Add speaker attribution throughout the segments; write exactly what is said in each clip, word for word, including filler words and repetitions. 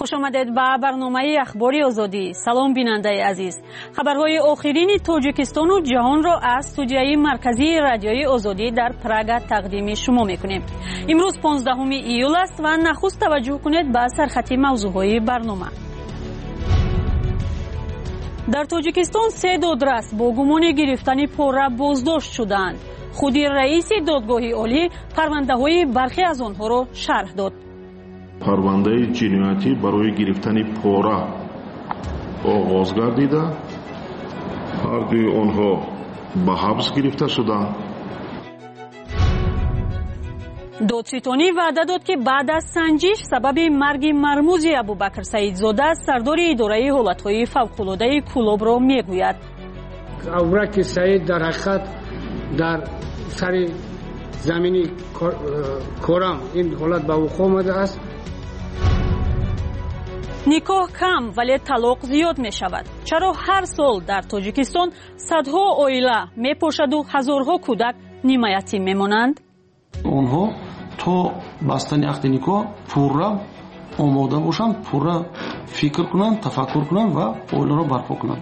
Speaker 1: خوش آمدید به برنامه اخباری آزادی. سلام بیننده عزیز. خبرهای آخرین تاجیکستان و جهان را از استودیوی مرکزی رادیوی آزادی در پراگ تقدیم شما میکنیم. امروز پانزدهم ایول است و نخست توجه کنید به سرخط موضوعهای برنامه. در تاجیکستان سه دادرس با گمان گرفتن پاره بازداشت شدند. خود رئیس دادگاه عالی پرونده‌های برخی از آنها را شرح داد.
Speaker 2: پرونده جنایتی برای گرفتن پاره آغاز گردیده، هر دوی آنها به حبس گرفته شدند.
Speaker 1: دادستانی وعده داد که بعد از سنجش سبب مرگ مرموز ابوبکر سعیدزاده سردار اداره حالتهای فوق‌العاده کلاب را میگوید.
Speaker 3: ابوبکر سعید در حقیقت در سر زمینی کرم این حالت به وقوع آمده است.
Speaker 1: نکاح کم ولی طلاق زیاد می شود. چرا هر سال در تاجیکستان صدها عائله می پاشد و هزارها کودک نیمه یتیم می مانند؟
Speaker 4: آنها تا بستن عقد نکاح پورا آماده باشند، پورا فکر کنند، تفکر کنند و عائله را برپا کنند.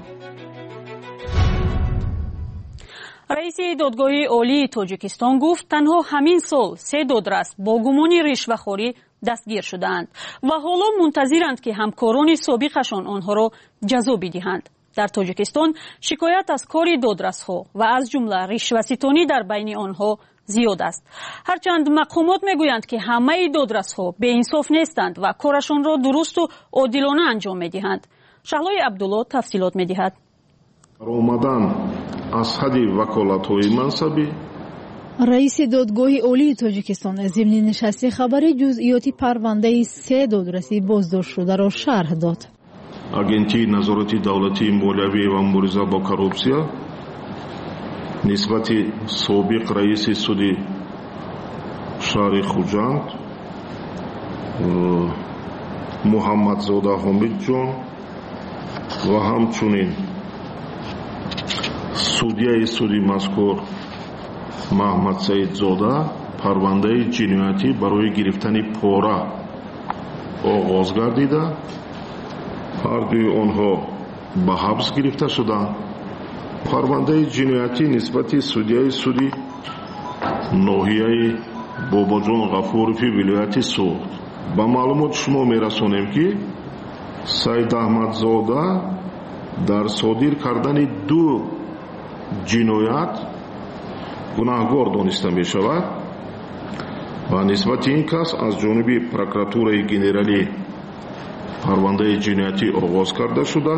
Speaker 1: رئیس دادگاه عالی تاجیکستان گفت تنها همین سال سه دادرس با گمان رشوه‌خوری دستگیر شدند و حالا منتظرند که همکاران سابقشان آنها را جزا بدهند. در تاجیکستان شکایت از کار دادرس‌ها و از جمله رشوه‌ستانی در بین آنها زیاد است. هرچند مقامات میگویند که همه دادرس‌ها به انصاف نیستند و کارشان را درست و عادلانه انجام میدهند. شهلای عبدالله تفصیلات میدهد.
Speaker 2: آمدن از حد وکالت‌های منصبی
Speaker 5: رئیس دادگاه عالی تاجیکستان ضمن نشست خبر جزئیات پرونده سه دادرسی بازداشت شده را شرح داد.
Speaker 2: агенти назорати давлати молиявӣ ва мубориза бо коррупсия нисбати собиқ раиси суди шаҳри хуҷанд муҳаммадзода ҳомидҷон ва ҳамчунин судяи суди мазкур маҳмад саидзода парвандаи ҷиноятӣ барои гирифтани пора оғоз гардида, ҳардуи онҳо ба ҳабс гирифта шуданд. парвандаи ҷиноятӣ нисбати судяи суди ноҳияи бобоҷон ғафурови вилояти суғд. ба маълумоти шумо мерасонем ки саид аҳмадзода дар содир кардани ду ҷиноят гунаҳгор дониста мешавад ва нисбати ин кас аз ҷониби прокуратураи генералӣ парвандаи ҷиноятӣ оғоз карда шуда,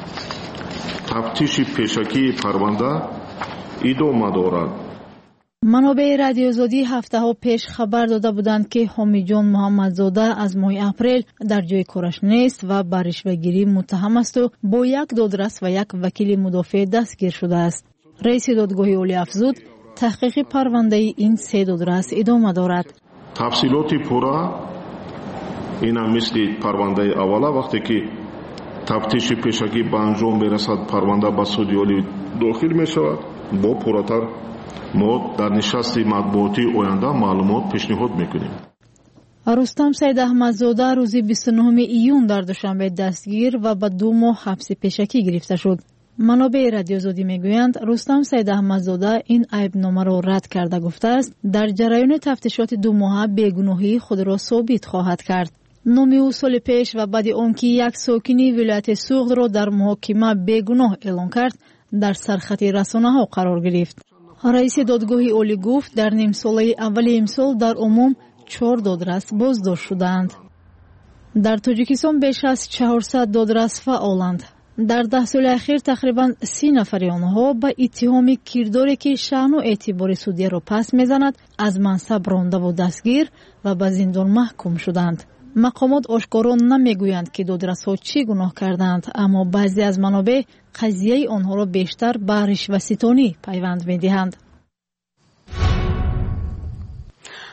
Speaker 2: тафтиши пешакии парванда идома дорад.
Speaker 5: منابع رادیو آزادی هفته ها پیش خبر داده بودند که حامیجان محمدزاده از ماه اپریل در جای کارش نیست و به رشوه‌گیری متهم است و با یک دادرس و یک وکیل مدافع دستگیر شده است. رئیس دادگاه عالی افزود تحقیق پرونده این سه دادرس ادامه دارد.
Speaker 2: تفصیلات پورا اینا مثل پرونده اوله وقتی که تفتیش پیشگی به انجام میرسد پرونده به سودی عالی داخل می شود. با پوراتر ما در نشست مطبوعاتی آینده معلومات پیشنهاد میکنیم.
Speaker 5: رستم سید احمدزاده روز بیست و نهم ایون در دوشنبه دستگیر و به دو ماه حبس پیشگی گرفته شد. منابع رادیو آزادی میگویند رستم سید احمدزاده این عیبنامه را رد کرده گفته است در جریان تفتیشات دو ماهه بیگناهی خود را ثابت خواهد کرد. نام او سال پیش و بعد آنکه یک ساکنی ولایت سوغد را در محاکمه بیگناه اعلام کرد در سرخط رسانه‌ها قرار گرفت. رئیس دادگاه عالی گفت در نیم ساله اول امسال در عموم چهار دادرس بازداشت شدند. در تاجیکستان بیش از چهارصد دادرس فعالند. در ده سال اخیر تقریبا سی نفر آنها با اتهام کرداری که شأن و اعتبار سودی را پس میزند از منصب رانده و دستگیر و به زندان محکوم شدند. مقامات آشکارا نمیگویند که دادرس‌ها چی گناه کردند، اما بعضی از منابع قضیه آنها را بیشتر به رشوه‌ستانی پیوند می‌دهند.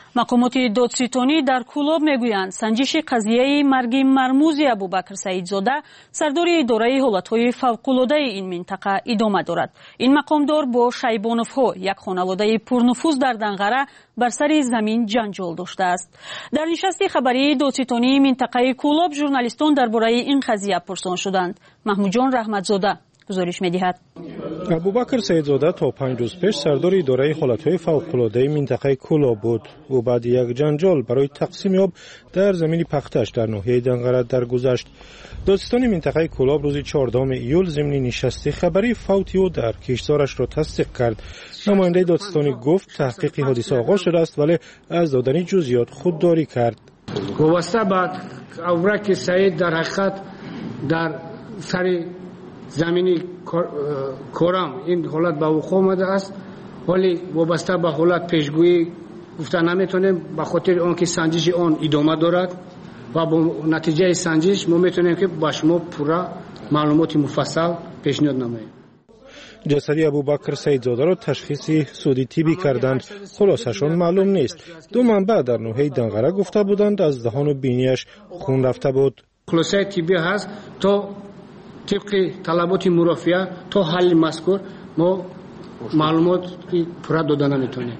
Speaker 1: مقامات دادستانی در کولاب میگویند سنجش قضیه مرگ مرموز ابوبکر سعیدزاده سردار اداره حالتهای فوق‌العاده این منطقه ادامه دارد. این مقامدار با شیبانوف ها یک خانواده پرنفوذ در دنقره بر سر زمین جنجال داشته است. در نشست خبری دادستانی منطقه کولاب ژورنالیستان درباره این قضیه پرسان شدند. محمود جان رحمتزاده گزارش می‌دهد.
Speaker 6: ابوبکر سعیدزاده تا پنج روز پیش سردار اداره حالتهای فوق‌العاده منطقه کولاب بود. او بعد یک جنجال برای تقسیم آب در زمین پختش در ناحیه دنقره درگذشت. دادستان منطقه کولاب روز چهاردهم ایول ضمن نشست خبری فوت او در کشتزارش را تصدیق کرد. نماینده دادستانی گفت تحقیق حادثه آغاز شده است ولی از دادن جزئیات خودداری کرد.
Speaker 3: وابسته به ابوبکر سعید در حقیقت در سر زمینی کورم این حالت به وقوع آمده است، ولی وابسته به حالت پیشگویی گفتن نمیتونیم به خاطر آنکه سنجش آن ادامه دارد و با نتیجه سنجش ما میتونیم که با شما پورا معلومات مفصل پیشنهاد نماییم.
Speaker 6: جسد ابوبکر سعیدزاده را تشخیص سودی طبی کردند. خلاصشان معلوم نیست. دو منبع در ناحیه دنقره گفته بودند از دهان و بینیش خون رفته بود.
Speaker 3: خلاصه طبی هست تا طبق طلبات مرافعه تا حل مذکور ما معلومات پورا دادن نمیتونیم.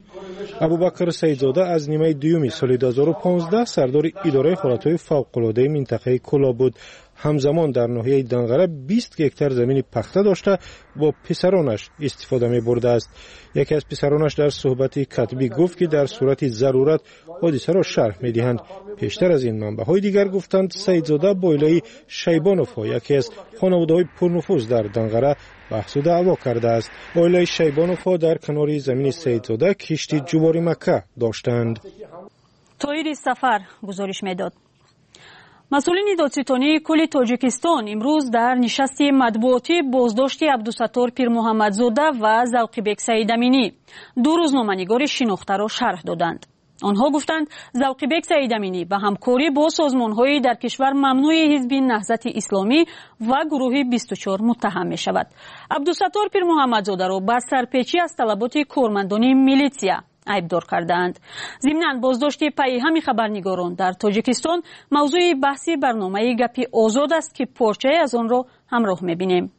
Speaker 6: ابوبکر سعیدزاده از نیمه دیوم سال دو هزار و پانزده سردار اداره حالتهای فوق‌العاده منطقه کولاب بود. همزمان در ناحیه دنقره بیست هکتار زمین پخته داشته با پسرانش استفاده می برده است. یکی از پسرانش در صحبت کتبی گفت که در صورت ضرورت حادثه را شرح می دهند. پیشتر از این منبع‌های دیگر گفتند سعیدزاده با عائله شیبانوف ها یکی از خانواده‌های پرنفوذ در دنقره بحث و دعوا کرده است. عائله شیبانوف ها در کنار زمین سعیدزاده کشتی جواری مکه داشتند.
Speaker 1: طاهر سفر گزارش میداد. مسئولین دادستانی کل تاجیکستان امروز در نشست مطبوعاتی بازداشت عبدالستار پیر محمدزاده و ذوقیبک سعیدامینی دو روزنامه‌نگار شناخته را شرح دادند. آنها گفتند ذوقیبک سعیدامینی به همکاری با سازمان‌های در کشور ممنوع حزب نهضت اسلامی و گروه بیست و چهار متهم می‌شود. عبدالستار پیر محمدزاده را با سرپیچی از طلبات کارمندان میلیسیا عیبدار کردند. ضمناً بازداشت پیهم خبرنگاران در تاجیکستان موضوع بحثی برنامه گپی آزاد است که پارچه از آن را همراه می‌بینیم.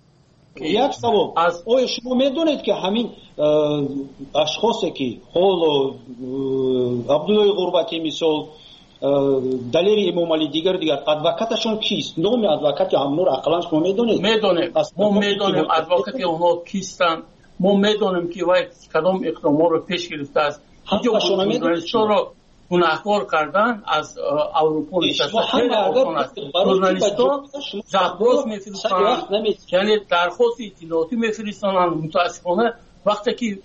Speaker 7: یک سوال از آیا شما میدونید که همین اشخاصی که حال عبدالله غربتی مثال دلیل امام علی دیگر دیگر ادوکاتشون کیست؟ نام ادوکات همون رو اقلا شما میدونید؟
Speaker 4: میدونیم. ما میدونیم ادوکات اونها کیستن. ما میدونیم که وای کدام اقدامات رو پیش گرفته است. اینجا شما میدونید چرا گناهکار کردن از اروپا نشسته خیلی آسان است. ژورنالیست‌ها زبراس میفرستند، یعنی درخواست اطلاعاتی میفرستند. متاسفانه وقتی که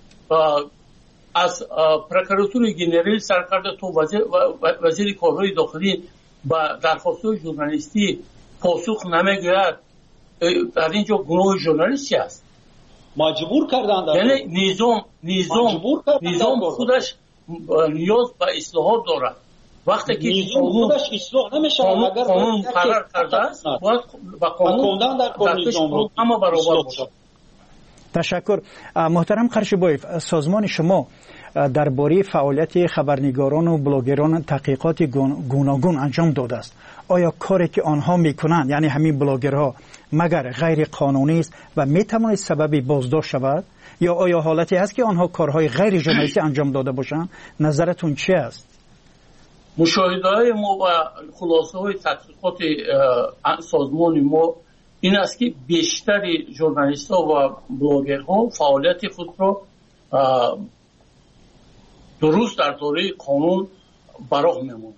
Speaker 4: از پروکراتور گنرال سرکرده تو وزیر وزیر کارهای داخلی با درخواست‌های ژورنالیستی پاسخ نمیگیرد، در اینجا گناه ژورنالیستی است.
Speaker 7: مجبور کردند،
Speaker 4: یعنی نظام نظام نظام خودش نیاز به اصلاحات دارد. وقتی که
Speaker 7: نظام خودش اصلاح نمیشه اگر
Speaker 4: قانون قرار کرده است باید با قانون در نظام اما برابر باشد.
Speaker 8: تشکر. محترم قرشبایف، سازمان شما درباره فعالیت خبرنگاران و بلاگران تحقیقات گوناگون انجام داده است. آیا کاری که آنها میکنند یعنی همین بلاگرها مگر غیر قانونی است و میتواند سبب بازداشت شود یا آیا حالتی است که آنها کارهای غیر ژورنالیستی انجام داده باشند؟ نظرتون چه است؟
Speaker 4: مشاهده‌های ما و خلاصه‌های تحقیقات سازمان ما این است که بیشتر ژورنالیست‌ها و بلاگرها فعالیت خود را درست در دایره قانون براه می‌مانند.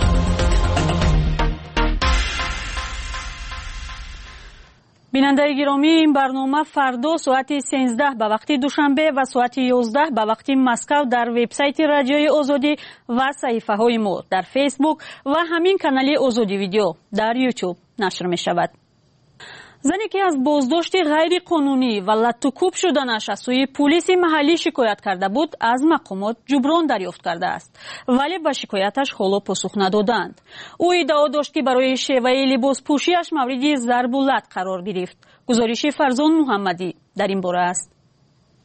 Speaker 1: بیننده گرامی، این برنامه فردا ساعت سیزده به وقت دوشنبه و ساعت یازده به وقت مسکو در وبسایت رادیوی آزادی و صفحه های ما در فیسبوک و همین کانال آزادی ویدیو در یوتیوب نشر می شود. زنی که از بازداشت غیر قانونی و لطوکوب شدنش از سوی پلیس محلی شکایت کرده بود از مقامات جبران دریافت کرده است، ولی به شکایتش حالا پاسخ ندادند. او ادعا داشت که برای شیوه لباس پوشیش مورد ضرب و لط قرار گرفت. گزارش فرزان محمدی در این باره است.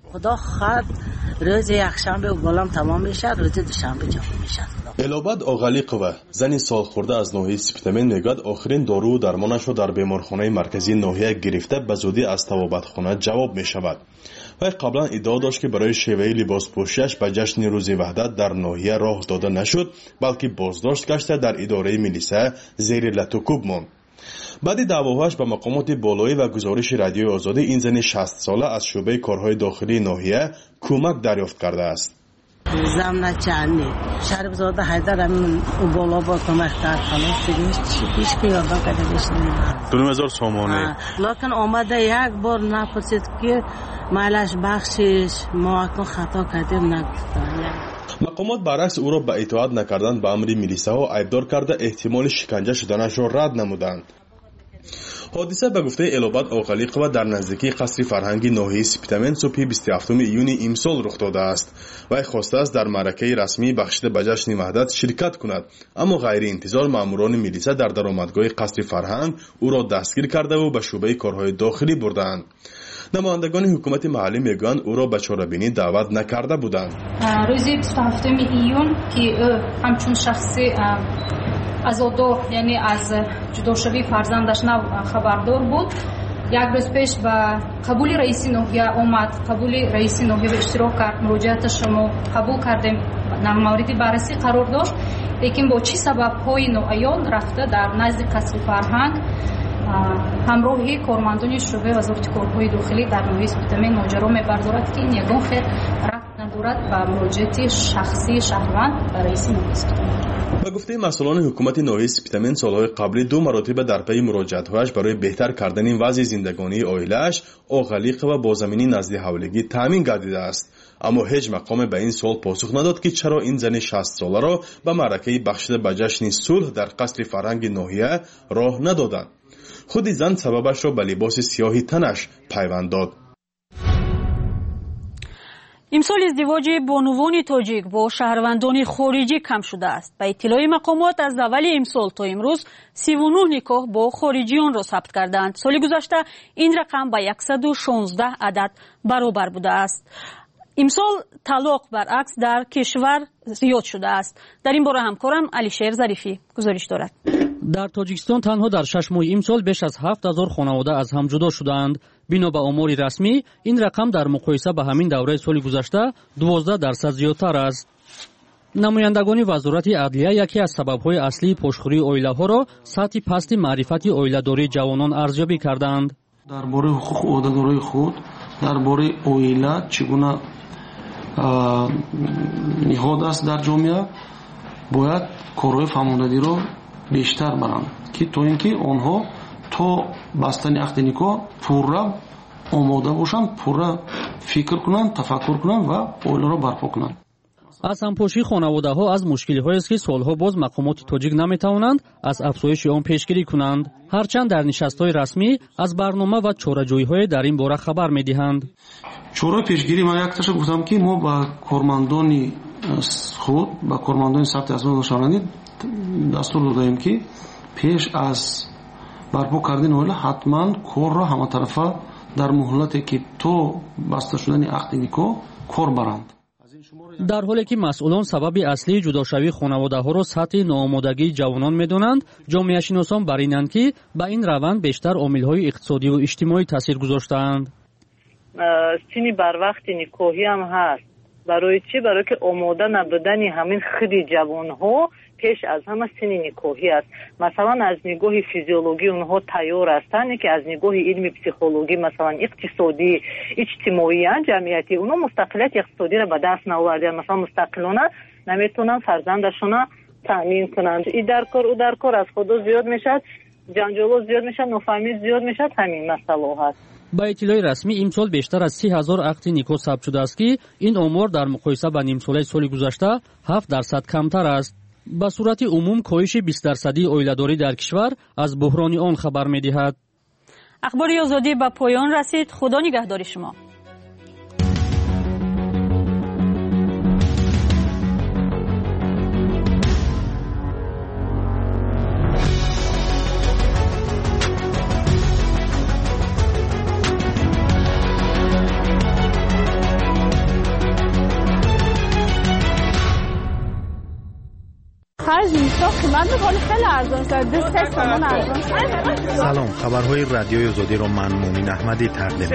Speaker 9: خدا خواهد روز یکشنبه بالام تمام میشد، روز دوشنبه جمع میشد.
Speaker 10: الابد آقلیقова زنی سالخورده از ناحیه سپتامین میگوید آخرین دارو و درمانش را در بیمارخانه مرکزی ناحیه گرفته به زودی از طبابتخانه جواب می شود. وی قبلا ادعا داشت که برای شیوه لباس پوشیش به جشن روز وحدت در ناحیه راه داده نشد، بلکه بازداشت گشته در اداره میلیسه زیر لتوکوب ماند. بعد دعواهاش به مقامات بالایی و گزارش رادیوی آزادی، این زن شصت ساله از شعبه کارهای داخلی ناحیه کمک دریافت کرده است.
Speaker 9: زمنا چانی شرب زاده حیدر همین بالا با کمک کرد، خلاص دیگه هیچ کی یادم کردش نمیاد.
Speaker 10: دو هزار سامانه.
Speaker 9: لکن آمده یک بار نپرسید که مالش بخشش ما اکنون خطا کردیم نگفتن.
Speaker 10: مقامات برعکس او را به اطاعت نکردن به امر میلیسه ها ایبدار کرده احتمال شکنجه شدنش را رد نمودند. حادثه به گفته الابد آقلیقova در نزدیکی قصر فرهنگی ناحیه سپتامین صبح بیست و هفتم ایون امسال رخ داده است. وی خواسته است در معرکه رسمی بخشیده به جشن وحدت شرکت کند، اما غیر انتظار ماموران میلیسه در درآمدگاه قصر فرهنگ او را دستگیر کرده و به شعبه کارهای داخلی بردند. نمایندگان حکومت محلی میگویند او را به چاره‌بینی دعوت نکرده بودند.
Speaker 11: روز بیست و هفتم ایون که همچون شخصی عزادار یعنی از جداشوی فرزندش نو خبردار بود، یک روز پیش به قبول رئیس ناحیه آمد. قبول رئیس ناحیه به اشتراک کرد، مراجعتش ما قبول کردیم، مورد بررسی قرار داشت. لیکن با چی سبب های ناعیان رفته در نزد قصر فرهنگ همراهی کارمندان شعبه وزارت کارهای داخلی در ناحیه سپتامین ماجرا می‌بردارد که این یگان خیر رفت ندارد و مراجعت شخصی شهروند به رئیس ناحیه.
Speaker 10: به گفته مسئولان حکومت ناحیه سپتامین، سالهای قبلی دو مراتب در پی مراجعت‌هایش برای بهتر کردن وضع زندگانی عائله‌اش آقلیقova با زمینی نزد حولگی تامین گردیده است، اما هیچ مقام به این سوال پاسخ نداد که چرا این زن شصت ساله را به معرکه بخشیده به جشن صلح در قصر فرهنگ ناحیه راه ندادند. خود زن سببش را به لباس سیاهی تنش پیوند داد.
Speaker 1: امسال ازدواج بانوان تاجیک با شهروندان خارجی کم شده است. به اطلاع مقامات از اول امسال تا امروز سی و نه نکاح با خارجیان را ثبت کردند. سال گذشته این رقم به صد و شانزده عدد برابر بوده است. امسال طلاق برعکس در کشور زیاد شده است. در این باره همکارم علیشیر ظریفی گزارش دارد.
Speaker 12: در تاجیکستان تنها در شش ماه امسال بیش از هفت هزار خانواده از هم جدا شدند. بنا به آمار رسمی این رقم در مقایسه با همین دوره سال گذشته دوازده درصد زیادتر است. نمایندگان وزارت عدلیه یکی از سبب‌های اصلی پشتخوری عائله‌ها را سطح پست معرفت عائله‌داری جوانان ارزیابی کردند.
Speaker 13: درباره حقوق عهده‌دارای خود، درباره عائله چگونه نهاد است در جامعه، باید کارهای فهماندهی را بیشتر برند که تا اینکه آنها تا بستن عقد نکاح پورا آماده باشند، پورا فکر کنند، تفکر کنند و عائله را برپا کنند.
Speaker 12: از همپاشی خانواده ها از مشکلی هایی است که سالها باز مقامات تاجیک نمیتوانند از افزایش آن پیشگیری کنند، هرچند در نشست های رسمی از برنامه و چاره‌جویی های در این باره خبر میدهند.
Speaker 13: چاره پیشگیری من یک تاشو گفتم که ما با کارمندان خود با کارمندان ثبت اسناد شهروندی دستور دادیم که پیش از برپا کردن عائله حتما کار را همه طرفه در مهلتی که تو بسته شدن عقد نکاح کار برند.
Speaker 12: در حالی که مسئولان سبب اصلی جداشوی خانواده ها را سطح ناآمادگی جوانان میدانند، جامعه شناسان بر اینند که به این روند بیشتر عامل‌های اقتصادی و اجتماعی تاثیر گذاشته‌اند.
Speaker 14: سینی بر وقت نکاحی هم هست. برای چی؟ برای که آماده نبودن همین خود جوان‌ها پیش از همه سن نکاحی است. مثلا از نگاه فیزیولوژی اونها تیار هستند که از نگاه علم پسیکولوژی مثلا اقتصادی اجتماعی جمعیتی اونها مستقلیت اقتصادی را به دست نآوردن، مثلا مستقلانه نمیتونن فرزندشون تامین کنند. این در کار او در کار از خود زیاد میشد، جنجال زیاد میشد، نفهمی زیاد میشد. همین مسئله هست.
Speaker 12: با اطلاع رسمی امسال بیشتر از سی هزار عقد نکاح ثبت شده است که این آمار در مقایسه با نیم ساله سال گذشته هفت درصد کمتر است. به صورت عموم کاهش بیست درصدی عائله‌داری در کشور از بحران آن خبر می‌دهد.
Speaker 1: اخبار آزادی به پایان رسید. خدا نگهدار شما.
Speaker 15: خرج نیست قیمت ولی خیلی ارزان شد دو سه تومن ارزان شد.
Speaker 16: سلام، خبرهای رادیوی آزادی رو من مومین احمدی تقدیم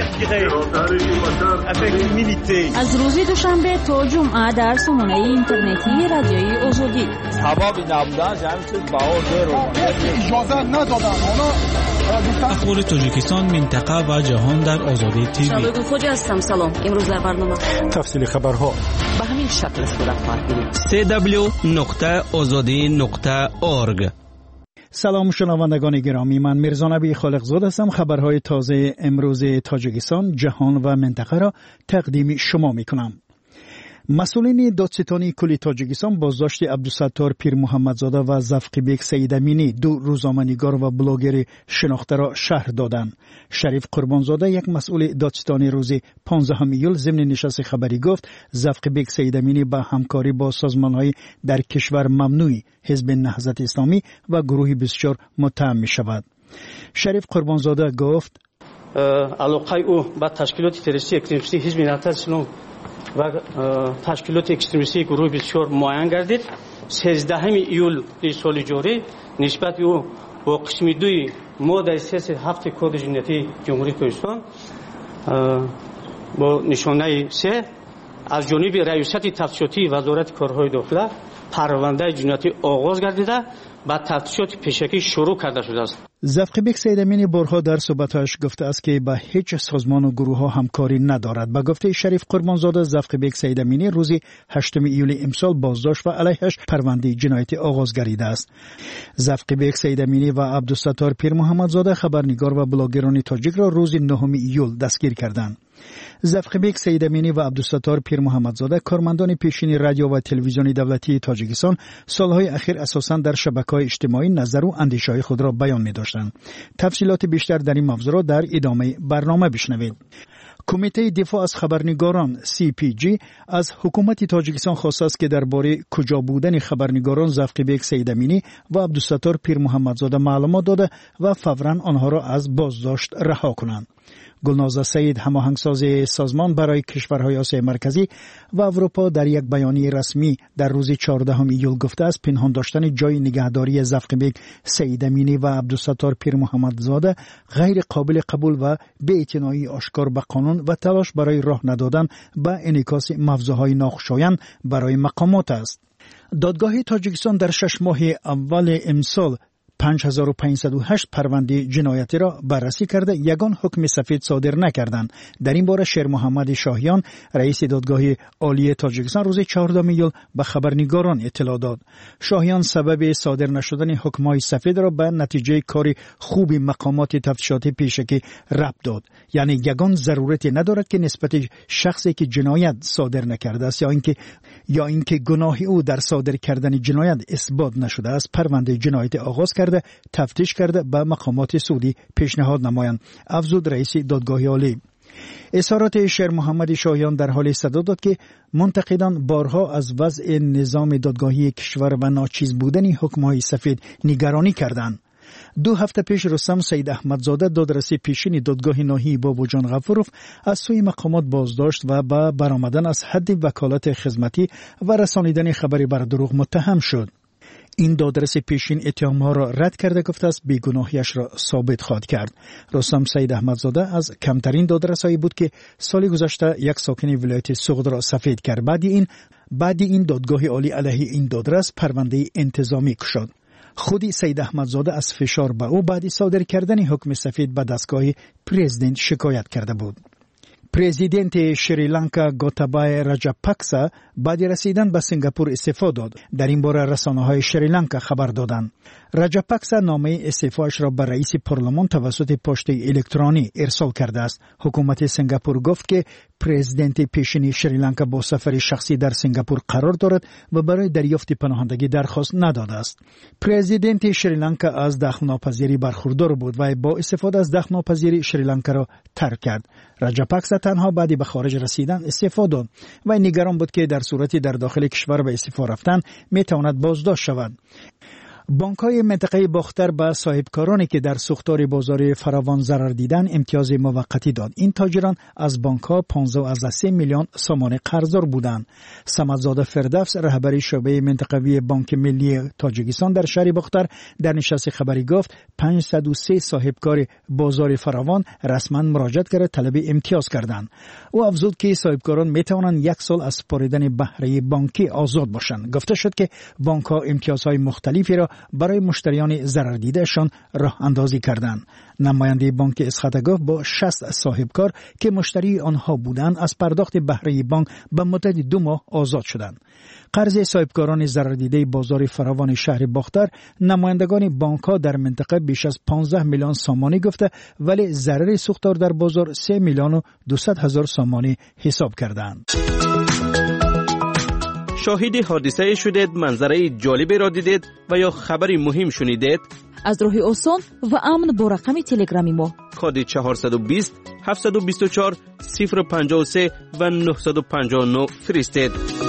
Speaker 16: می‌کنم.
Speaker 1: از روز دوشنبه تا جمعه در سامانه اینترنتی رادیوی آزادی
Speaker 17: سبب نبودن همین چیز باور رو
Speaker 18: اجازه ندادن.
Speaker 19: اخبار تاجیکستان، منطقه و جهان در آزادی تیوی.
Speaker 20: شباب خوجی هستم. سلام. امروز در برنامه
Speaker 6: تفصیل خبرها
Speaker 20: به همین شکل صورت خواهد گرفت.
Speaker 19: سی دبلیو نقطه آزادی نقطه اورگ.
Speaker 8: سلام شنوندگان گرامی، من میرزا نبی خالقزاد هستم. خبرهای تازه امروز تاجیکستان، جهان و منطقه را تقدیم شما میکنم. مسئولین دادستانی کل تاجیکستان بازداشت عبدالستار پیر محمدزاده و زفقیبک سیدامینی، دو روزنامه‌نگار و بلاگر شناخته را شرح دادند. شریف قربانزاده، یک مسئول دادستانی، روز پانزدهم ایول ضمن نشست خبری گفت زفقیبک سیدامینی با همکاری با سازمان‌های در کشور ممنوع حزب نهضت اسلامی و گروه بیست و چهار متهم می‌شود. شریف قربانزاده گفت
Speaker 21: علاقه او با تشکیلات تروریستی اکستریمیستی حزب نهضت اسلامی و تشکیلات اکستریمیستی گروه بیست و چهار معین گردید. سیزدهم ایول سال جاری نسبت به او با قسم دوی ماده سه هفت کد جنایتی جمهوری تاجیکستان با نشانه سه از جانب ریاست تفتیشاتی وزارت کارهای داخله پرونده جنایتی آغاز گردیده و تفتیشات پیشکی شروع کرده شده است.
Speaker 8: زفقیبک سیدامینی بارها در صحبتش گفته است که با هیچ سازمان و گروه ها همکاری ندارد. با گفته شریف قربانزاده، زفقیبک سیدامینی روز هشتم ایول امسال بازداشت و علیهش پرونده جنایتی آغاز گردیده است. زفقیبک سیدامینی و عبدالستار پیر محمدزاده خبرنگار و بلاگران تاجیک را روز نهم ایول دستگیر کردند. زفقیبک سیدامینی و عبدالستار پیر محمدزاده کارمندان پیشین رادیو و تلویزیون دولتی تاجیکستان سالهای اخیر اساساً در شبکه‌های اجتماعی نظر و اندیشه‌های خود را بیان می‌داشتند. تفصیلات بیشتر در این موضوع را در ادامه برنامه بشنوید. کمیته دفاع از خبرنگاران سی پی جی از حکومت تاجیکستان خواسته است که درباره کجا بودن خبرنگاران زفقیبک سیدامینی و عبدالستار پیر محمدزاده معلومات داده و فوراً آنها را از بازداشت رها کنند. گلنازه سعید، هماهنگساز سازمان برای کشورهای آسیای مرکزی و اروپا، در یک بیانیه رسمی در روز چهاردهم ایول گفته است پنهان داشتن جای نگهداری زفقیبک سیدامینی و عبدالستار پیر محمدزاده غیر قابل قبول و بی‌اعتنایی آشکار به قانون و تلاش برای راه ندادن به انعکاس موضوعهای ناخوشایند برای مقامات است. دادگاه تاجیکستان در شش ماه اول امسال پنج هزار و پانصد و هشت پرونده جنایتی را بررسی کرده یگان حکم سفید صادر نکردند. در این باره شیر محمد شاهیان، رئیس دادگاه عالی تاجیکستان، روز چهاردهم ایول به خبرنگاران اطلاع داد. شاهیان سبب صادر نشدن حکم‌های سفید را به نتیجه کار خوب مقامات تفتیشاتی پیشکی ربط داد. یعنی یگان ضرورتی ندارد که نسبت شخصی که جنایت صادر نکرده است یا اینکه یا اینکه گناه او در صادر کردن جنایت اثبات نشده است پرونده جنایتی آغاز کرده تفتیش کرده به مقامات سعودی پیشنهاد نمایند، افزود رئیس دادگاه عالی. اظهارات شیر محمد شاهیان در حال صدا داد که منتقدان بارها از وضع نظام دادگاهی کشور و ناچیز بودن حکم‌های سفید نگرانی کردند. دو هفته پیش رستم سید احمدزاده، دادرسی پیشین دادگاه ناحیه بابوجان غفوروف، از سوی مقامات بازداشت و با برآمدن از حد وکالت خدمتی و رسانیدن خبری بر دروغ متهم شد. این دادرس پیشین اتهام‌ها را رد کرده گفته است بیگناهیش را ثابت خواهد کرد. رستم سید احمدزاده از کمترین دادرسایی بود که سال گذشته یک ساکن ولایت سوغد را سفید کرد. بعد این بعد این دادگاه عالی علیه این دادرس پرونده انتظامی گشود. خودی سید احمدزاده از فشار به او بعد صادر کردن حکم سفید به دستگاه پرزیدنت شکایت کرده بود. پرزیدنت شریلانکا گوتابای راجاپاکسا بعد رسیدن به سنگاپور استعفا داد. در این باره رسانه‌های شریلانکا خبر دادند. راجاپاکسا نامه استعفاش را به رئیس پارلمان توسط پست الکترونی ارسال کرده است. حکومت سنگاپور گفت که پرزیدنت پیشین شریلانکا با سفر شخصی در سنگاپور قرار دارد و برای دریافت پناهندگی درخواست نداده است. پرزیدنت شریلانکا از دخل‌ناپذیری برخوردار بود و با استفاده از دخل‌ناپذیری شریلانکا را ترک کرد. راجاپاکسا تنها بعد به خارج رسیدن استعفا داد و نگران بود که در صورتی در داخل کشور به استعفا رفتن می تواند بازداشت شود. بانک‌های منطقه باختر به صاحبکارانی که در سوختار بازار فراوان ضرر دیدن امتیاز موقتی داد. این تاجران از بانک‌ها پانزده و سه میلیون سامان قرضدار بودند. صمدزاده فردوس رهبر شعبه منطقوی بانک ملی تاجیکستان در شهر باختر در نشست خبری گفت پانصد و سه صاحبکار بازار فراوان رسما مراجعه کرده طلب امتیاز کردند. او افزود که صاحبکاران میتوانند یک سال از سپاریدن بهره بانکی آزاد باشند. گفته شد که بانک‌ها امتیازهای مختلفی را برای مشتریان ضرر دیدهشان راه اندازی کردند. نماینده بانک اسخاتگاه با شصت صاحبکار که مشتری آنها بودند از پرداخت بهره بانک به مدت دو ماه آزاد شدند. قرض صاحبکاران ضرر دیده بازار فراوان شهر باختر نمایندگان بانک‌ها در منطقه بیش از پانزده میلیون سامانی گفته ولی ضرر سوختار در بازار سه میلیون و دویست هزار سامانی حساب کردند.
Speaker 2: شاهد حادثه شدید، منظره جالبی را دیدید و یا خبری مهم شنیدید؟
Speaker 20: از راه آسان و امن با رقم تلگرامی ما
Speaker 2: کد چهارصد و بیست هفتصد و بیست و چهار صفر و پنجاه و سه و نهصد و پنجاه و نه فرستید.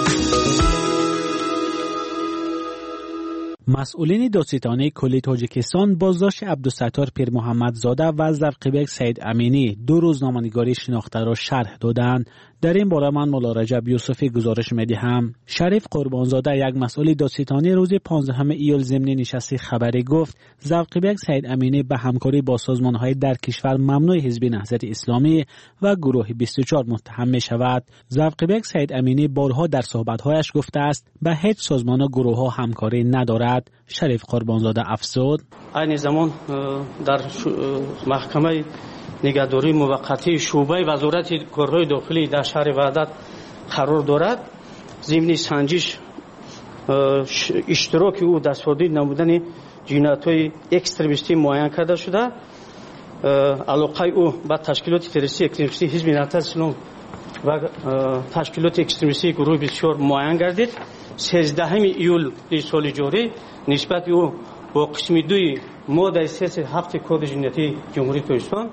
Speaker 12: مسئولین دادستانی کلی تاجیکستان بازداشت عبدالستار پیر محمد زاده و زرقیبک سید امینی دو روزنامه‌نگاری شناخته را شرح دادند. در این باره من مولا رجب یوسفی گزارش می‌دهم. شریف قربانزاده یک مسئول دادستانی روز پانزدهم ایول ضمن نشست خبری گفت زرقیبک سید امینی به همکاری با سازمان‌های در کشور ممنوع حزب نهضت اسلامی و گروه بیست و چهار متهم می‌شود. زرقیبک سید امینی بارها در صحبت‌هایش گفته است به هیچ سازمان و گروه‌ها همکاری ندارد. شریف قربانزاده افزود
Speaker 21: این زمان در محکمه نگهداری موقتی شعبه وزارت کارهای داخلی در شهر وحدت قرار دارد. ضمن سنجش اشتراک او در صادر نمودن جنایت‌های اکستریمیستی معین کرده شده. علاقه او به تشکیلات تروریستی اکستریمیستی حزب نهضت اسلام و تشکیلات اکستریمیستی گروه بیست و چهار معین گردید. سیزدهم ایول سال جاری نسبت او با قسم دوی ماده سه هفت کد جنایتی جمهوری تاجیکستان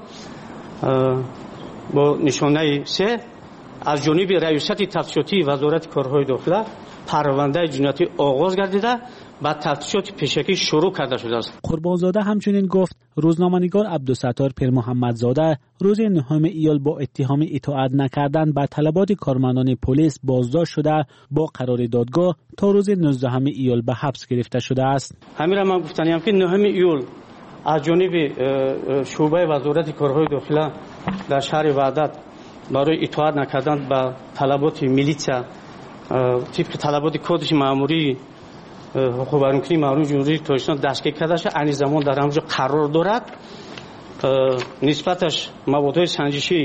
Speaker 21: با نشانه سه از جانب ریاست تفتیشاتی وزارت کارهای داخله پرونده جنایتی آغاز گردیده و تفتیشات پیشکی شروع کرده شده است.
Speaker 12: قربانزاده همچنین گفت روزنامه‌نگار عبدالستار پیر محمد زاده روز نهم ایول با اتهام اطاعت نکردن به طلبات کارمندان پلیس بازداشت شده با قرار دادگاه تا روز نوزدهم ایول به حبس گرفته شده است.
Speaker 21: همین را من گفتنیم که نهم ایول از جانب شعبه وزارت کارهای داخله در شهر وحدت برای اطاعت نکردن به طلبات میلیشیا طبق طلبات کدش مأموری حقوق برانگیخته مأمور جمهوری تاجیکستان دستگیر کرده شده. این زمان در همونجا قرار دارد. نسبتش موادهای سنجشی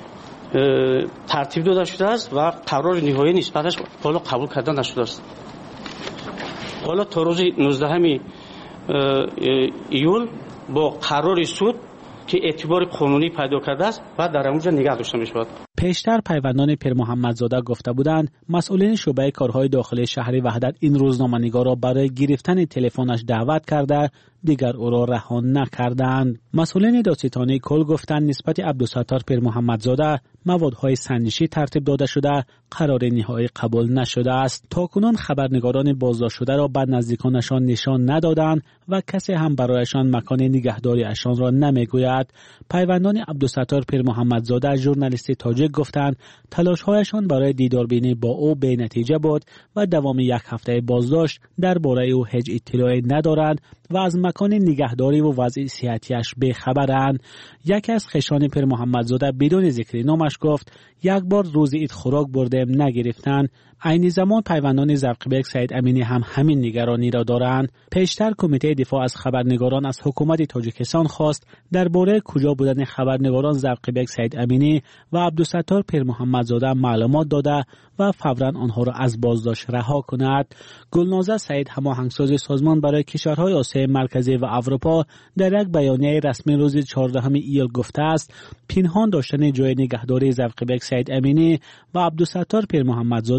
Speaker 21: ترتیب داده شده است و قرار نهایی نسبتش بالا قبول کردن نشده است. حالا تا روز نوزدهم ایول با قرار سود که اعتبار قانونی پیدا کرده است و در اونجا نگه داشته می‌شود.
Speaker 12: پیشتر پیوندان پیر محمد زاده گفته بودند مسئولین شعبه کارهای داخلی شهر وحدت این روزنامه‌نگار را برای گرفتن تلفنش دعوت کرده دیگر او را رها نکردند. مسئولین دادستانی کل گفتند نسبت عبدالستار پیر محمد زاده موادهای سنجشی ترتیب داده شده قرار نهایی قبول نشده است. تاکنون خبرنگاران بازداشت شده را به نزدیکانشان نشان ندادند و کسی هم برایشان مکان نگهداری اشان را نمیگوید. پیوندان عبدالستار پیر محمد زاده ژورنالیست تاجیک گفتند تلاش‌هایشان برای دیداربینی با او بی نتیجه بود و دوام یک هفته بازداشت درباره او هیچ اطلاعی ندارند و از مکان نگهداری و وضع صحتیش بی‌خبرند. یکی از خویشان پیر محمد زاده بدون ذکر نامش گفت یک بار روز عید خوراک بردیم نگرفتند. عین زمان پیوندان زرقیبک سید امینی هم همین نگرانی را دارند. پیشتر کمیته دفاع از خبرنگاران از حکومت تاجیکستان خواست درباره کجا بودن خبرنگاران زرقیبک سید امینی و عبدالستار پیر محمد زاده معلومات داده و فوراً آنها را از بازداشت رها کند. گلنازه سعید هماهنگساز سازمان برای کشورهای آسیای مرکزی و اروپا در یک بیانیه رسمی روز چهاردهم ایول گفته است پنهان داشتن جای نگهداری زرقیبک سید امینی و عبدالستار پیر محمد زاده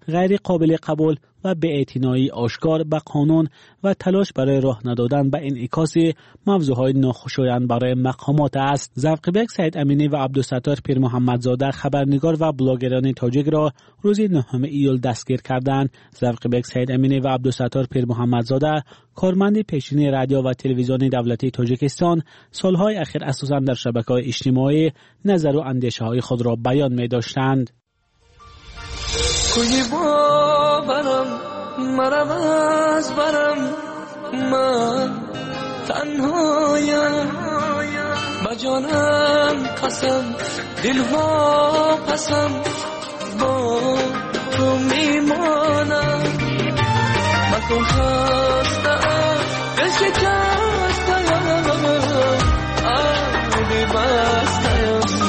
Speaker 5: غیر قابل قبول و بی‌اعتنایی آشکار به قانون و تلاش برای راه ندادن به انعکاس موضوعهای ناخوشایند برای مقامات است. ذوق‌بک سید امینی و عبدالستار پیر محمدزاده خبرنگار و بلاگران تاجیک را روز نهم ایول دستگیر کردند. ذوق‌بک سید امینی و عبدالستار پیر محمدزاده کارمند پیشین رادیو و تلویزیون دولتی تاجیکستان سالهای اخیر اساساً در شبکه‌های اجتماعی نظر و اندیشه‌های خود را بیان می‌داشتند.
Speaker 22: کوی باورم مرم از برم من تنهایم با جانم قسم دلها پسم با تو میمانم من تو خستم دل شکستم آبی بستم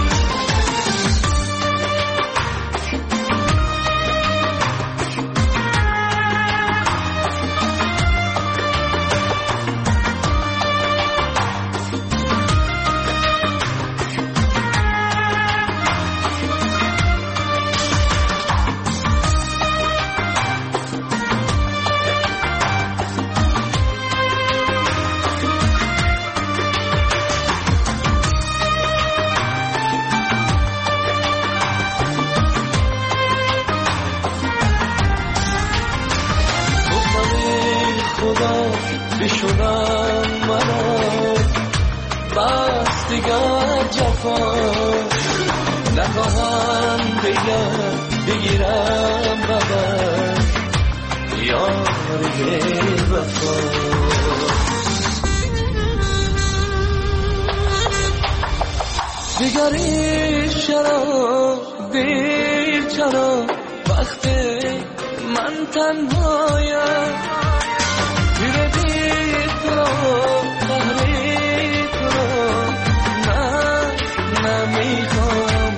Speaker 22: بشونم مرا بس دیگر جفا نخواهم دیگر بگیرم ببر یاری وفا دیگری چرا دیر چرا وقتی من تنهایم دیره دیر تو قهری تو نه نمیخوام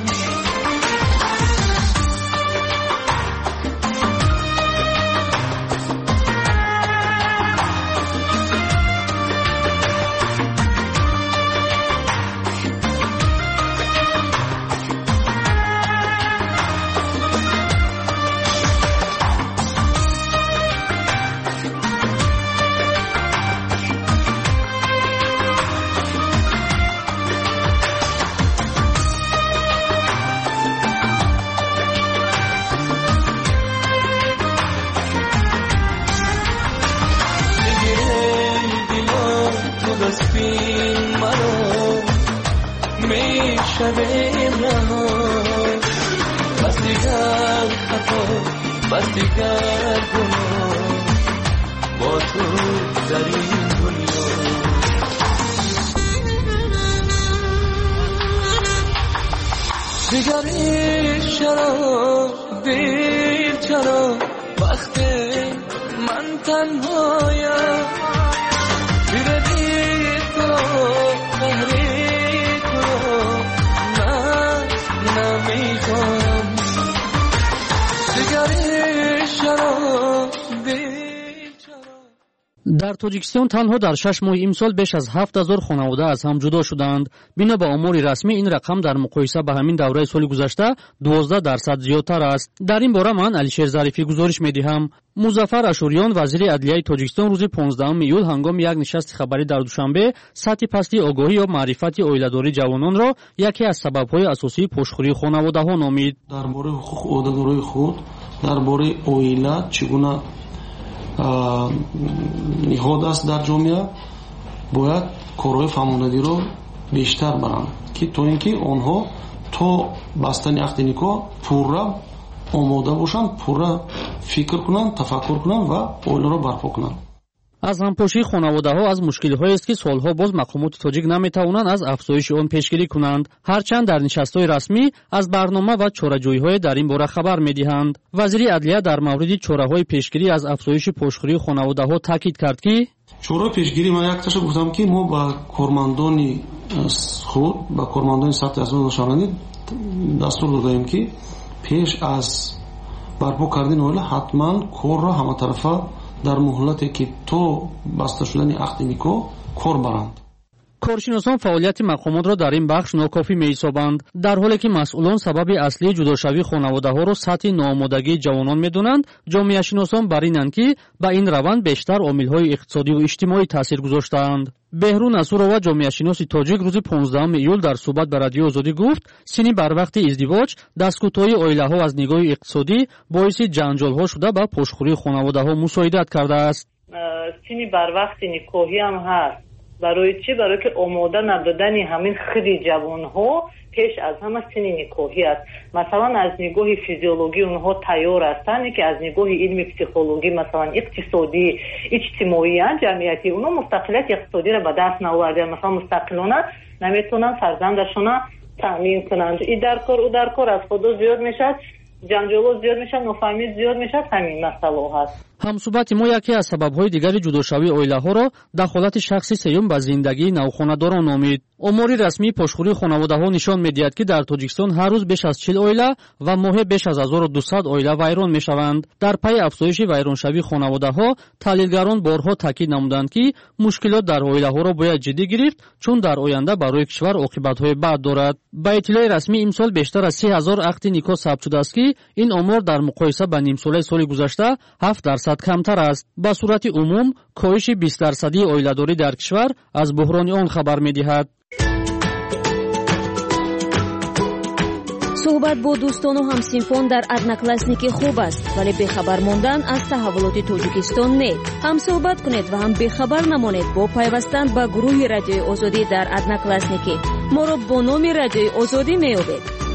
Speaker 22: بسپین مرا میشویم رها بس دیگر خطا بس دیگر گناه با تو در این دنیا دیگری چرا دیر چرا وقتی من تنهایم دیره دیر تو قهری تو نه نمیخوام دیگری چرا دیر
Speaker 12: در تاجیکستان تنها در شش ماه امسال بیش از هفت هزار خانواده از هم جدا شدند. بنا به آمار رسمی این رقم در مقایسه به همین دوره سال گذشته دوازده درصد زیادتر است. در این باره من علیشیر ظریفی گزارش می‌دهم. مظفر اشوریان وزیر عدلیه تاجیکستان روز پانزدهم ایول هنگام یک نشست خبری در دوشنبه سطح پستی آگاهی یا معرفت اویلاداری جوانان را یکی از سبب‌های اساسی پشتخوری خانواده‌ها نامید.
Speaker 13: درباره حقوق اویلاداری خود درباره اویلا چگونه نهاد است در جامعه باید کارهای فهماندهی بیشتر برند که تا اینکه آنها تا بستن عقد نکاح پورا آماده باشند پورا فکر کنند تفکر کنند و اویلا را برپا کنند.
Speaker 12: از همپاشی خانواده‌ها از مشکل‌هایی است که سالها باز مقامات تاجیک نمی‌توانند از افزایش آن پیشگیری کنند. هرچند در نشست‌های رسمی از برنامه و چاره‌جویی‌های در این باره خبر می‌دهند. وزیر عدلیه در مورد چاره‌های پیشگیری از افزایش پشتخوری خانواده‌ها تاکید کرد که
Speaker 13: چاره پیشگیری من یک تاشو گفتم که ما با کارمندان خود با کارمندان ثبت اسناد شهروندی دستور دادیم که پیش از برپا کردن اویلا حتما کار را همه طرفه در مهلتی که تو بسته شدن عقد نکاح کار برند.
Speaker 12: کارشناسان فعالیت مقامات را در این بخش ناکافی می‌حسابند، در حالی که مسئولان سبب اصلی جداشوی خانواده‌ها را سطح ناآمادگی جوانان می‌دانند. جامعه شناسان بر اینند که به این روند بیشتر عامل‌های اقتصادی و اجتماعی تاثیر گذاشته‌اند. بهرون اسورова جامعه شناس تاجیک روز پانزدهم ایول در صحبت با رادیو آزادی گفت سنی بر وقت ازدواج دستکوتایی عائله‌ها از نگاه اقتصادی باعث جنجال‌ها شده به پشتخوری خانواده‌ها مساعدت کرده است.
Speaker 14: سنی بر وقت نکاحی هم هست. برای چی؟ برای که آماده نبودن همین خیلی جوان‌ها پیش از همه سن نکاحی است. مثلا از نگاه فیزیولوژی اونها تیار هستند که از نگاه علم پسیکولوژی مثلا اقتصادی اجتماعی جمعیتی اونها مستقلیت اقتصادی را به دست نآورده، مثلا مستقلانه نمیتونن فرزندشون تامین کنند. این در کار او در کار از خود زیاد میشه، جنجال زیاد میشه، نفهمی زیاد میشه، همین مسئله هست.
Speaker 12: همصحبت ما یکی از سبب‌های دیگر جداشوی عائله‌ها را دخالت شخصی سیوم به زندگی نوخانه‌داران نامید. آمار رسمی پشتخوری خانواده‌ها نشان می‌دهد که در تاجیکستان هر روز بیش از چهل عائله و ماهی بیش از هزار و دویست عائله ویران می‌شوند. در پی افزایش ویرانشوی خانواده‌ها، تحلیلگران بارها تاکید نمودند که مشکلات در عائله‌ها را باید جدی گرفت، چون در آینده برای کشور عاقبت‌های بد دارد. با اطلاع رسمی امسال بیشتر از سه هزار عقد نکاح ثبت شده است که این آمار در مقایسه با نیم ساله سال گذشته هفت درصد کمتر است. به صورت عموم کاهش بیست درصدی عائله‌داری در کشور از بحران آن خبر می‌دهد.
Speaker 3: صحبت با دوستان و همسنفان در ادناکلاسنیکی خوب است، ولی بخبر ماندن از تحولات تاجیکستان نه. هم صحبت کنید و هم بخبر نمانید با پیوستن به گروه رادیوی آزادی در ادناکلاسنیکی. ما را با نام رادیوی آزادی می‌یابید.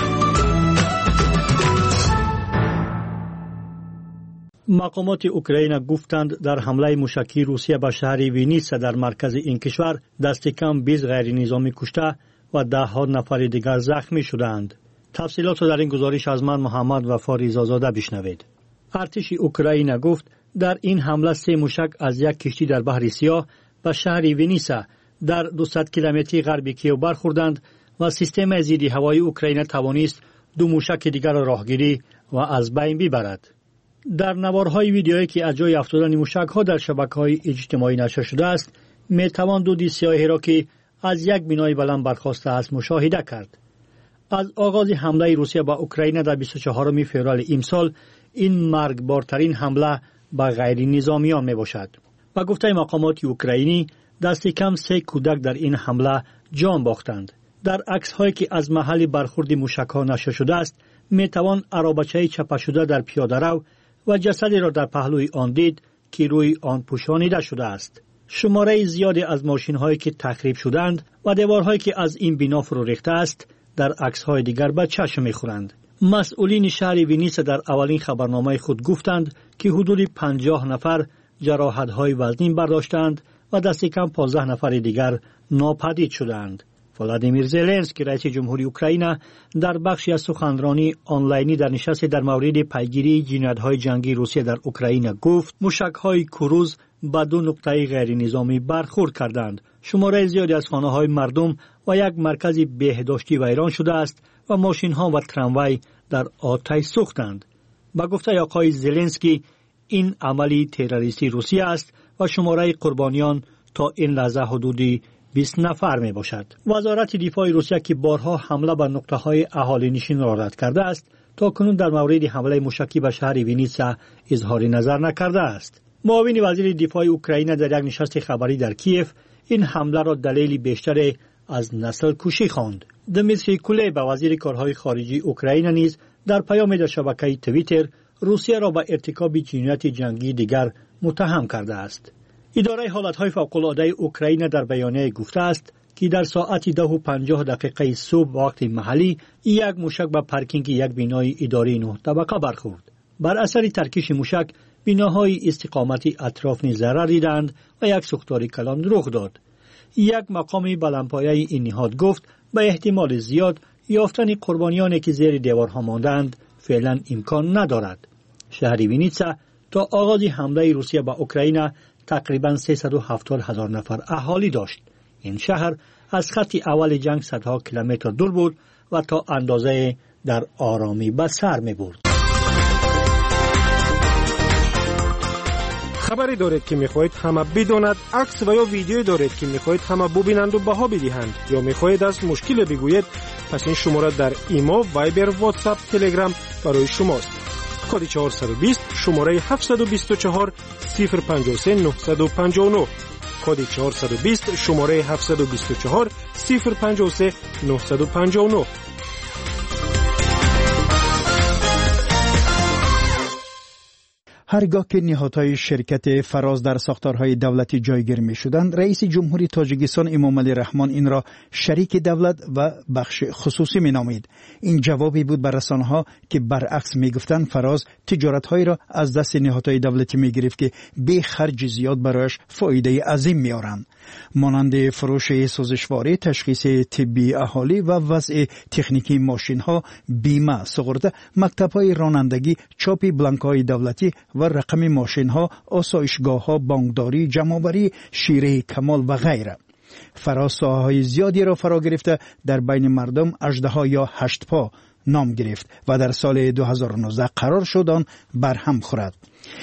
Speaker 5: مقامات اوکراین گفتند در حمله موشکی روسیه به شهر وینیتسا در مرکز این کشور دست کم بیست غیر نظامی کشته و ده ها نفر دیگر زخمی شدند. تفصیلات را در این گزارش از من محمد وفا ریزازاده بشنوید. ارتش اوکراین گفت در این حمله سه موشک از یک کشتی در بحر سیاه به شهر وینیتسا در دویست کیلومتری غرب کیو برخوردند و سیستم ضد هوایی اوکراین توانست دو موشک دیگر را راهگیری و از بین ببرد. در نوارهای ویدیویی که از جای افتادن موشک‌ها در شبکه‌های اجتماعی نشر شده است، می‌توان دود سیاهی را که از یک بنای بلند برخاسته است مشاهده کرد. از آغاز حمله روسیه به اوکراین در بیست و چهارم فوریه امسال این مرگبارترین حمله به غیر نظامیان میباشد. با گفته مقامات اوکراینی دست کم سه کودک در این حمله جان باختند. در عکس‌هایی که از محل برخورد موشک‌ها نشر شده است میتوان عربچه چپه شده در پیاده‌رو و جسدی را در پهلوی آن دید که روی آن پوشانیده شده است. شماره زیادی از ماشین‌هایی که تخریب شدند و دیوارهایی که از این بنا فرو ریخته است در عکس‌های دیگر به چشم می‌خورند. مسئولین شهر وینیتسا در اولین خبرنامه خود گفتند که حدود پنجاه نفر جراحت‌های وزنی برداشتند و دست کم پانزده نفر دیگر ناپدید شدند. ولادیمیر زلنسکی رئیس جمهوری اوکراین در بخشی از سخنرانی آنلاینی در نشست در مورد پیگیری جنایت‌های جنگی روسیه در اوکراین گفت موشک‌های کروز به دو نقطه غیر نظامی برخورد کردند. شماره زیادی از خانه‌های مردم و یک مرکز بهداشتی ویران شده است و ماشین‌ها و تراموای در آتش سوختند. با گفته آقای زلنسکی این عملی تروریستی روسیه است و شماره قربانیان تا این لحظه حدودی بیست نفر می باشد. وزارت دفاع روسیه که بارها حمله بر نقطه‌های اهالی نشین را رد کرده است تا کنون در مورد حمله موشکی به شهر وینیتسا اظهار نظر نکرده است. معاون وزیر دفاع اوکراین در یک نشست خبری در کیف این حمله را دلیل بیشتر از نسل کشی خواند. دمیتری کولبا وزیر کارهای خارجی اوکراین نیز در پیام در شبکه توییتر روسیه را به ارتکاب جنایت جنگی دیگر متهم کرده است. اداره حالتهای فوق‌العاده اوکراین در بیانیه گفته است که در ساعت ده و پنجاه دقیقه صبح وقت محلی یک موشک به پارکینگ یک بنای اداری نه طبقه برخورد. بر اثر ترکیش موشک بناهای استقامتی اطراف نیز ضرر دیدند و یک سوختاری کلان رخ داد. یک مقام بلندپایه این نهاد گفت به احتمال زیاد یافتن قربانیانی که زیر دیوارها ماندند فعلا امکان ندارد. شهر وینیتسا تا آغاز حمله روسیه به اوکراین تقریباً سیصد و هفتاد هزار نفر اهالی داشت. این شهر از خط اول جنگ صدها کیلومتر دور بود و تا اندازه در آرامی به سر می برد.
Speaker 6: خبری دارید که میخواهید همه بداند، عکس و یا ویدیو دارید که میخواهید همه ببینند و بها بدهند، یا میخواهید از مشکل بگویید، پس این شماره در ایمو، وایبر، واتساپ، تلگرام برای شماست. کد چهارصد و بیست شماره هفتصد و بیست و چهار صفر پنجاه و سه نهصد و پنجاه و نه. کد چهارصد و بیست شماره هفتصد و بیست و چهار صفر پنجاه و سه نهصد و پنجاه و نه.
Speaker 8: هرگاه که نهادهای شرکت فراز در ساختارهای دولتی جایگیر می شدند، رئیس جمهوری تاجیکستان امامعلی رحمان این را شریک دولت و بخش خصوصی می نامید. این جوابی بود بر رسانه‌ها که برعکس می گفتند فراز تجارت‌هایی را از دست نهادهای دولتی می گرفت که بی خرج زیاد برایش فایده عظیم می آورند. مانند فروش سوزشواری، تشخیص طبی اهالی و وضع تکنیکی ماشین‌ها، بیمه، سپرده، مکتب‌های رانندگی، چاپ بلانک‌های دولتی و رقم ماشین‌ها، آسایشگاه‌ها، بانکداری، جمع‌آوری، شیره کمال و غیره. فراز ساحه‌های زیادی را فرا گرفته در بین مردم اژدها یا هشت پا نام گرفت و در سال دو هزار و نوزده قرار شد آن برهم خورد.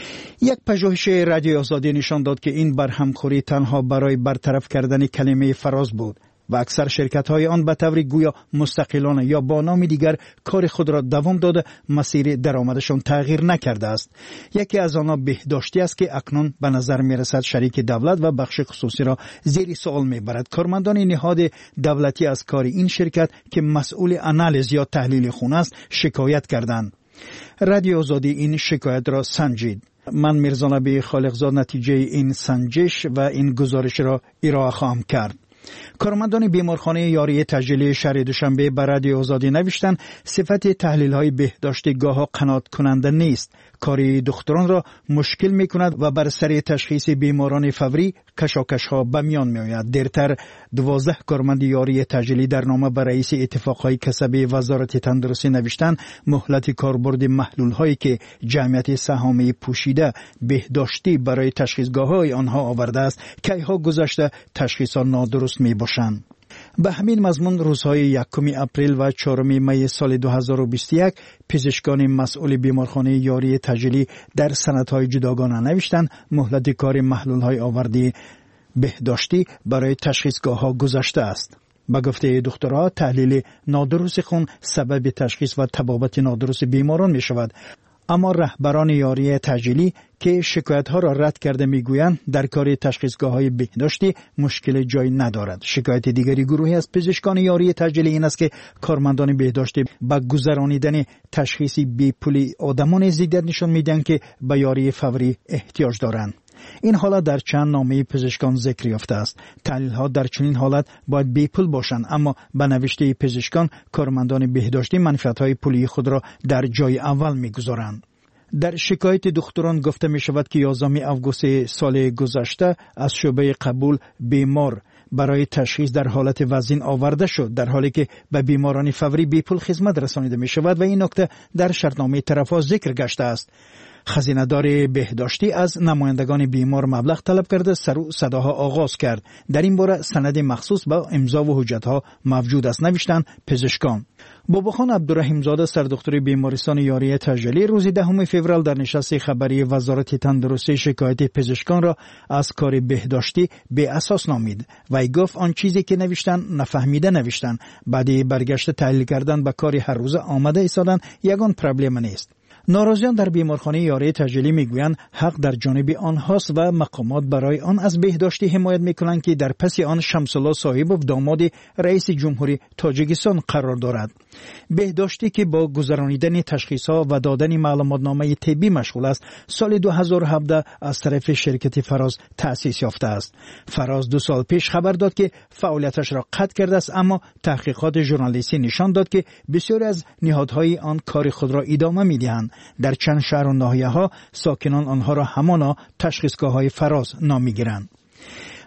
Speaker 8: یک پژوهش رادیو آزادی نشان داد که این برهمخوری تنها برای برطرف کردن کلمه فراز بود و اکثر شرکت‌های آن به طور گویا مستقلانه یا با نام دیگر کار خود را دوام داده، مسیر درآمدشان تغییر نکرده است. یکی از آنها بهداشتی است که اکنون به نظر می‌رسد شریک دولت و بخش خصوصی را زیر سوال می‌برد. کارمندان نهاد دولتی از کار این شرکت که مسئول آنالیز یا تحلیل خون است شکایت کردند. رادیو آزادی این شکایت را سنجید. من میرزا نبی خالقزاد نتیجه این سنجش و این گزارش را ارائه خواهم کرد. کارمندان بیمارخانه یاری تجلی شهر دوشنبه بر رادیو آزادی نوشتند صفت تحلیل‌های بهداشتی گاه‌ها قناعت کننده نیست. کاری دکتران را مشکل می‌کند و بر سر تشخیص بیماران فوری کشاکش‌ها به میان می‌آید. دیرتر دوازده کارمند یاری تجلی در نامه بر رئیس اتفاق‌های کسبی وزارت تندرستی نوشتند مهلت کاربرد محلول‌هایی که جمعیت سهامی پوشیده بهداشتی برای تشخیصگاه‌های آنها آورده است که ها گذشته تشخیصات نادرست می‌باشند. به همین مضمون روزهای یکم اپریل و چهارم می سال دو هزار و بیست و یک پزشکان مسئول بیمارخانه یاری تجلی در سندهای جداگانه نوشتند مهلت کار محلول‌های آورده بهداشتی برای تشخیصگاه‌ها گذشته است. با گفته دکترها تحلیل نادرست خون سبب تشخیص و طبابت نادرست بیماران می شود. اما رهبران یاری تجلی که شکایت‌ها را رد کرده می‌گویند در کار تشخیصگاه‌های بهداشتی مشکل جای ندارد. شکایت دیگری گروهی از پزشکان یاری تجلی این است که کارمندان بهداشتی با گذرانیدن تشخیصی بی‌پولی آدمان زیادت نشان می‌دهند که به یاری فوری احتیاج دارند. این حالت در چند نامه پزشکان ذکر یافته است. تحلیل‌ها در چنین حالت باید بی‌پول باشند، اما به نوشته پزشکان کارمندان بهداشتی منفعت‌های پولی خود را در جای اول می‌گذارند. در شکایت دکتران گفته می شود که یازده آگوست سال گذشته از شعبه قبول بیمار برای تشخیص در حالت وزین آورده شد، در حالی که به بیماران فوری بی‌پول خدمت رسانیده می شود و این نکته در شرطنامه طرف‌ها ذکر گشته است. خزینه‌دار بهداشتی از نمایندگان بیمار مبلغ طلب کرده سر و صداها آغاز کرد. در این باره سند مخصوص با امضا و حجت‌ها موجود است، نوشتند پزشکان. باباخان عبدالرحیم زاده سردکتر بیمارستان یاری تجلی روز دهم فوریه در نشست خبری وزارت تندرستی شکایت پزشکان را از کار بهداشتی به اساس نامید و ای گفت آن چیزی که نوشتن نفهمیده نوشتن، بعد برگشت تحلیل کردن به کار هر روزه آمده ایستادن یگان پرابلم نیست. ناراضیان در بیمارخانه یاری تجلی میگویند حق در جانب آنهاست و مقامات برای آن از بهداشتی حمایت میکنند که در پس آن شمس الله صاحب و داماد رئیس جمهوری تاجیکستان قرار دارد. بهداشتی که با گذرانیدن تشخیصها و دادن معلوماتنامه طبی مشغول است، سال دو هزار و هفده از طرف شرکت فراز تأسیس یافته است. فراز دو سال پیش خبر داد که فعالیتش را قطع کرده است، اما تحقیقات ژورنالیستی نشان داد که بسیاری از نهادهای آن کار خود را ادامه میدهند. در چند شهر و ناحیه‌ها ساکنان آنها را همانا تشخیصگاه‌های فراز نام می‌گیرند.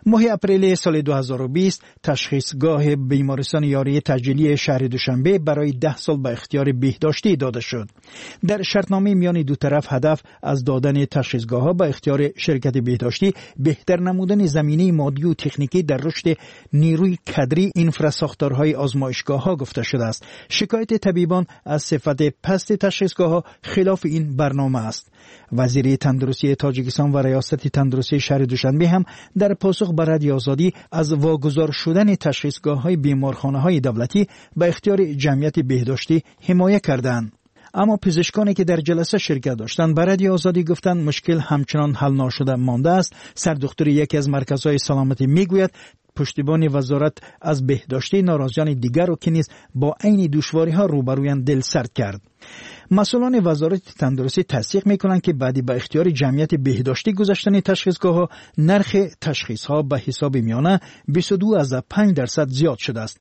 Speaker 8: ماه اپریل سال دو هزار و بیست تشخیصگاه بیمارستان یاری تجلیلی شهر دوشنبه برای ده سال به اختیار بهداشتی داده شد. در شرطنامه میان دو طرف هدف از دادن تشخیصگاه‌ها به اختیار شرکت بهداشتی بهتر نمودن زمینه مادی و تکنیکی در رشد نیروی کادری اینفراساختارهای آزمایشگاه‌ها گفته شده است. شکایت طبیبان از صفت پست تشخیصگاه‌ها خلاف این برنامه است. وزیر تندرستی تاجیکستان و ریاست تندرستی شهر دوشنبه هم در پاسخ به رادیو آزادی از واگذار شدن تشخیصگاه‌های بیمارخانه‌های دولتی به اختیار جمعیت بهداشتی حمایت کردند. اما پزشکانی که در جلسه شرکت داشتند به رادیو آزادی گفتند مشکل همچنان حل نشده مانده است. سردختر یکی از مرکزهای سلامتی میگوید پشتیبان وزارت از بهداشتی ناراضیان دیگر را که نیز با عین دشواری‌ها روبرویان دل سرد کرد. مسئولان وزارت تندرستی تصدیق میکنند که بعدی به اختیار جمعیت بهداشتی گذاشتن تشخیصگاه‌ها نرخ تشخیص‌ها به حساب میانه بیست و دو از پنج درصد زیاد شده است.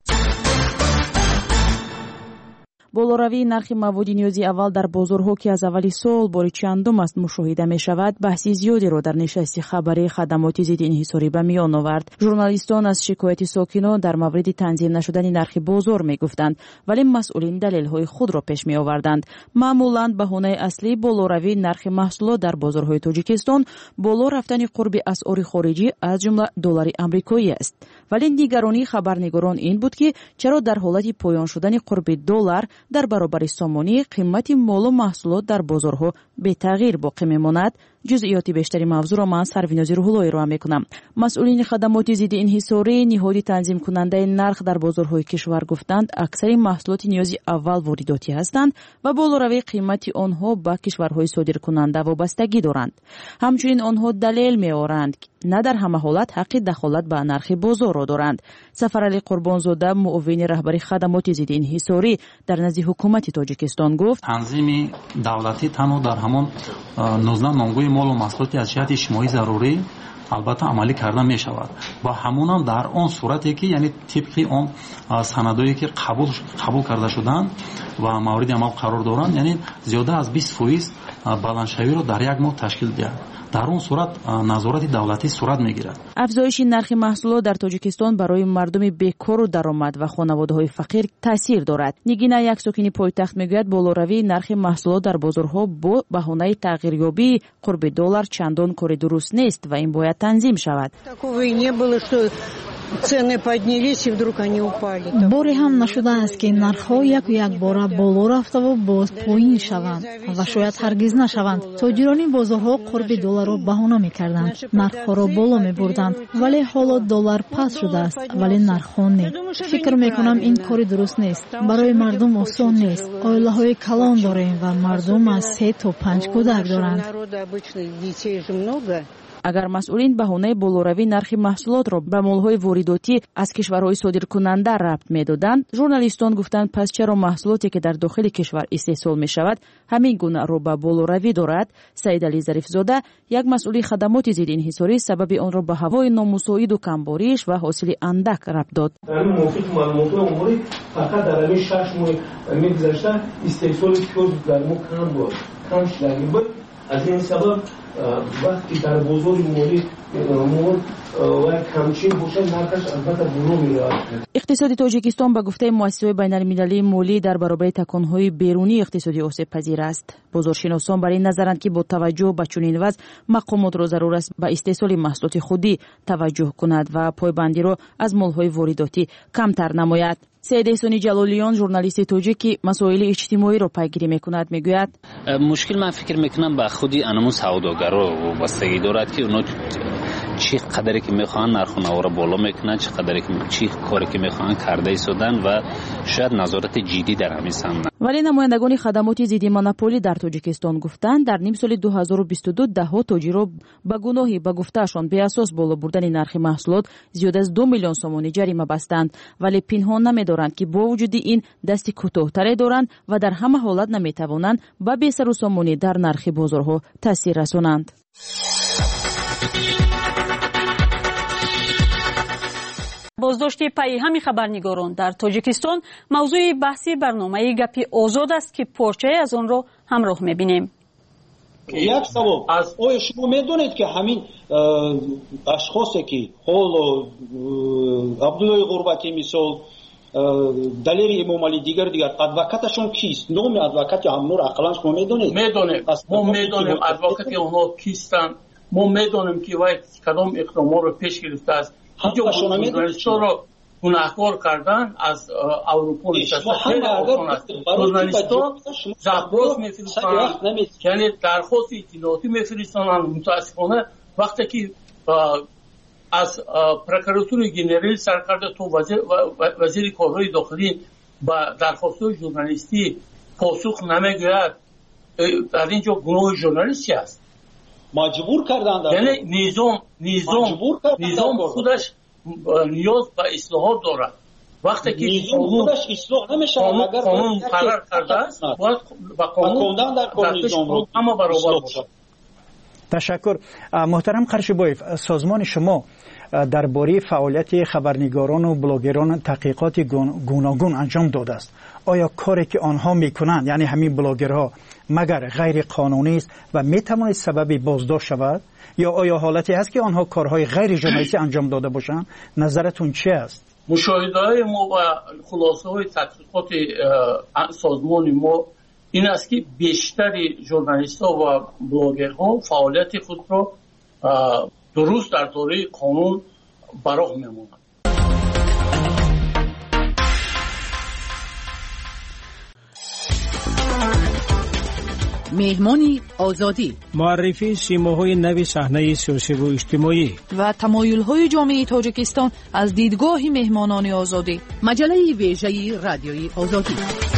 Speaker 20: болоравии нархи маводи ниёзи аввал дар бозорҳо ки аз аввали сол бори чандум аст мушоҳида мешавад баҳси зиёдеро дар нишасти хабарии хадамоти зидди инҳисорӣ ба миён овард. журналистон аз шикояти сокинон дар мавриди танзим нашудани нархи бозор мегуфтанд, вале масъулин далелҳои худро пеш меоварданд. маъмулан баҳонаи аслии болоравии нархи маҳсулот дар бозорҳои тоҷикистон боло рафтани қурби асъори хориҷӣ аз ҷумла доллари амрикоӣ аст. вале нигаронии хабарнигорон ин буд ки чаро дар ҳолати поён шудани қурби доллар дар баробари сомонӣ қимати молу маҳсулот дар бозорҳо бетағйир боқӣ мемонад. ҷузъиёти бештари мавзӯъро ман сарвинози рӯҳулло ироа мекунам. масъулини хадамоти зидди инҳисорӣ ниҳоди танзимкунандаи нарх дар бозорҳои кишвар гуфтанд аксари маҳсулоти ниёзи аввал воридотӣ ҳастанд ва болоравии қимати онҳо ба кишварҳои содиркунанда вобастагӣ доранд. ҳамчунин онҳо далел меоранд на дар ҳама ҳолат ҳаққи дахолат ба нархи бозорро доранд. сафарали қурбонзода муовини раҳбари хадамоти зидди инҳисорӣ дар назди ҳукумати тоҷикистон гуфт
Speaker 4: танзими давлатӣ танҳо дар ҳамон нуздаҳ номгӯи молу маҳсулоти аз ҷиҳати иҷтимоӣ зарурӣ албатта амалӣ карда мешавад ва ҳамонам дар он сурате ки яъне тибқи он санадое ки қабул қабул карда шуданд ва мавриди амал қарор доранд, яъне зиёда аз бист фоиз баландшавиро дар як моҳ ташкил диҳад. дар он сурат назорати давлатӣ сурат мегирад.
Speaker 20: афзоиши нархи маҳсулот дар тоҷикистон барои мардуми бекору даромад ва хонаводаҳои фақир таъсир дорад. нигина як сокини пойтахт мегӯяд болоравии нархи маҳсулот дар бозорҳо бо баҳонаи тағйирёбии қурби доллар чандон кори дуруст нест ва ин бояд танзим шавад.
Speaker 7: боре ҳам нашудааст ки нархҳо яку якбора боло рафтаву боз поин шаванд ва шояд ҳаргиз нашаванд. тоҷирони бозорҳо қурби долларро баҳона мекарданд, нархҳоро боло мебурданд, вале ҳоло доллар паст шудааст, вале нархҳо не. фикр мекунам ин кори дуруст нест. барои мардум осон нест. оилаҳои калон дорем ва мардум аз се то панҷ кӯдак доранд.
Speaker 20: агар масъулин баҳонаи болоравии нархи маҳсулотро ба молҳои воридотӣ аз кишварҳои содиркунанда рабт медоданд, журналистон гуфтанд пас чаро маҳсулоте ки дар дохили кишвар истеҳсол мешавад ҳамин гуна роҳ ба болоравӣ дорад. Саидалӣ Зарифзода, як масъули хадамоти зидди инҳисорӣ, сабаби онро ба ҳавои номусоиду камбориш ва ҳосили андак рабт дод.
Speaker 13: фақат дар ҳамин шаш моҳи мегузашта истеҳсоли пиёз дар мо кам буд, кам шудагӣ буд. аз ин сабаб вақти дар бозори молӣ мол ва камчин бошад нархаш албатта боло меравад.
Speaker 20: иқтисоди тоҷикистон ба гуфтаи муассисаҳои байналмилалии молӣ дар баробари таконҳои берунии иқтисодӣ осебпазир аст. бозоршиносон бар ин назаранд ки бо таваҷҷӯҳ ба чунин вазъ мақомотро зарур аст ба истеҳсоли маҳсулоти худӣ таваҷҷӯҳ кунад ва пойбандиро аз молҳои воридотӣ камтар намояд. سید احسانی جلاليان ژورنالیست توجیه که مسائل اجتماعی رو پیگیری میکند میگوید
Speaker 23: مشکل من فکر میکنم به خودی انمو سوداگرا وابستگی دارد که اونا چی قدری که میخوان نرخ نو رو بالا میکنن، چه قدری که چی کاری که میخوان کرده ایستادن و شاید نظارت جدی در همین سمت.
Speaker 20: ولی نمایندگان خدمات ضد مونوپولی در تاجیکستان گفتند در نیم سال دو هزار و بیست و دو دهها تاجر به گناهی به گفتهشان به اساس بالا بردن نرخ محصولات زیاد از دو میلیون سومانی جریمه بستند، ولی پنهان نمی‌دارند که با وجود این دست کوتاه‌تری دارند و در همه حالت نمی‌توانند به بیشتر سومانی در نرخ بازارها تاثیر رسانند.
Speaker 1: بازداشت پیهمی خبرنگاران در تاجیکستان موضوع بحثی برنامه گپی آزاد است که پارچه از آن را همراه می‌بینیم.
Speaker 9: یک سوال از آیا شما میدونید که همین اشخاصی که حال عبدالله غربتی مثال دلیل امام علی دیگر دیگر ادوکاتشون کیست؟ نام ادوکات هم نور اقلا شما میدونید؟
Speaker 10: میدونیم ما میدونیم ادوکات اونها کیستن، ما میدونیم که وای کدام اقدامات رو پیش گرفته است. اینجا ژورنالیست‌ها رو گناهکار کردن از اروپا نشسته خیلی آسان است. ژورنالیست‌ها زبراز میفرستند، یعنی درخواست اطلاعاتی میفرستند. متاسفانه وقتی که از پروکراتور گنرال سرکرده تو وزیر, وزیر کارهای داخلی با درخواست‌های ژورنالیستی پاسخ نمیگوید، در اینجا گناه ژورنالیستی است.
Speaker 9: مجبور کردند،
Speaker 10: یعنی نظام نظام نظام خودش نیاز به اصلاحات دارد. وقتی که
Speaker 9: نظام خودش اصلاح نمیشه اگر
Speaker 10: قانون قرار کرده است باید با قانون در نظام اما برابر باشد.
Speaker 8: تشکر. محترم قرشبایف، سازمان شما درباره فعالیت خبرنگاران و بلاگران تحقیقات گوناگون انجام داده است. آیا کاری که آنها میکنند، یعنی همین بلاگرها، مگر غیر قانونی است و میتواند سبب بازداشت شود، یا آیا حالتی هست که آنها کارهای غیر ژورنالیستی انجام داده باشند؟ نظرتون چی است؟
Speaker 10: مشاهده ما و خلاصه های تحقیقات سازمان ما این است که بیشتر ژورنالیست‌ها و بلاگرها فعالیت خود را درست در دایره قانون براه می‌مانند.
Speaker 11: مهمانی آزادی،
Speaker 19: معرفی سیماهای نو صحنه سیاسی و اجتماعی
Speaker 11: و تمایل‌های جامعه تاجیکستان از دیدگاه مهمانان آزادی. مجله ویژه رادیوی آزادی.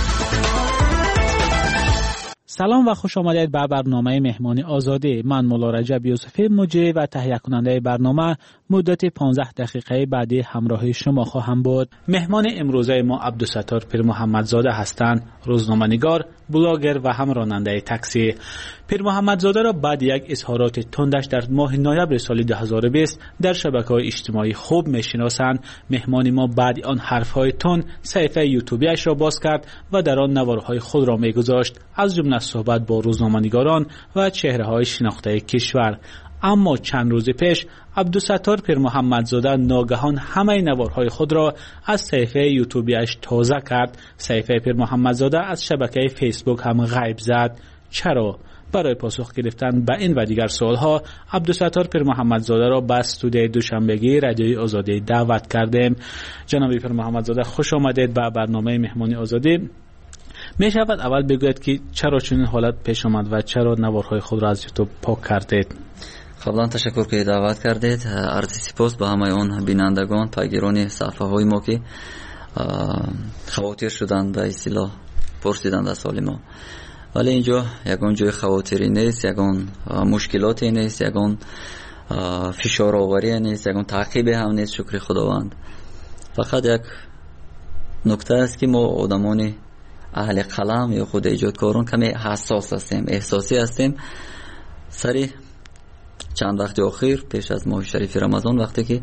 Speaker 5: سلام و خوش آمدید به برنامه مهمانی آزادی. من مولا رجب یوسفی مجری و تهیه کننده برنامه مدت پانزده دقیقه بعدی همراه شما خواهم بود. مهمان امروزه ما عبدالستار پیر محمدزاده هستند، روزنامه‌نگار، بلاگر و هم راننده تاکسی. پیر محمدزاده را بعد یک اظهارات تندش در ماه نوامبر سال دو هزار و بیست در شبکه‌های اجتماعی خوب می‌شناسند. مهمان ما بعد آن حرف‌های تند صفحه یوتیوبیش را باز کرد و در آن نوارهای خود را می‌گذاشت، از جمله صحبت با روزنامه‌نگاران و چهره‌های شناخته کشور. اما چند روز پیش عبدالستار پیر محمدزاده ناگهان همه نوارهای خود را از صفحه یوتیوبیش تازه کرد. صفحه پیر محمدزاده از شبکه فیسبوک هم غیب زد. چرا؟ برای پاسخ گرفتن به این و دیگر سوالها عبدالستار پیر محمدزاده را به استودیوی دوشنبگی رادیوی آزادی دعوت کردیم. جناب پیر محمدزاده خوش آمدید به برنامه مهمانی آزادی. می شود اول بگوید که چرا چنین حالت پیش آمد و چرا نوارهای خود را از یوتیوب پاک کردید؟
Speaker 24: قبلا تشکر که دعوت کردید. عرض سپاس به همه اون بینندگان، پیگیران صفحه های ما که خواطر شدند به اصطلاح پرسیدند از سوال ما. ولی اینجا یگان جای خواطری نیست، یگان مشکلاتی نیست، یگان فشار آوری نیست، یگان تعقیب هم نیست. شکر خداوند. فقط یک نکته است که ما آدمان اهل قلم یا خود ایجادکاران کمی حساس هستیم، احساسی هستیم. سری چند وقت اخیر پیش از ماه شریف رمضان وقتی که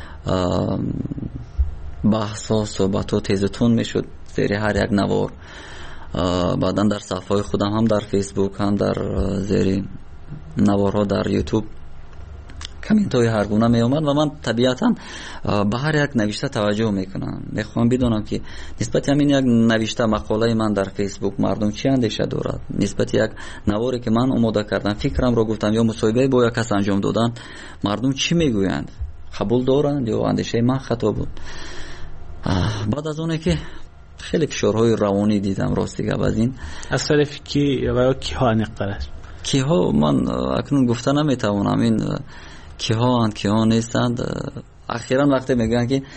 Speaker 24: بحث ها صحبت ها تیزتون میشد زیر هر یک نوار، بعدا در صفحه خودم هم در فیسبوک هم در زیر نوارها در یوتیوب کامنت های هر گونه می اومد و من طبیعتا به هر یک نوشته توجه میکنم. میخوام بدونم که نسبت همین یک نوشته مقاله من در فیسبوک مردم چی اندیشه دارد، نسبت یک نواری که من آماده کردم فکرم رو گفتم یا مصاحبه با یک کس انجام دادن مردم چی میگویند، قبول دارند یا اندیشه من خطا بود. بعد از اونه که خیلی فشارهای روانی دیدم راستی از این
Speaker 5: از طرف کی و کی ها نقدرش
Speaker 24: کی ها من اکنون گفته نمیتوانم این کی ها اند کی ها نیستند. اخیرا وقتی میگن که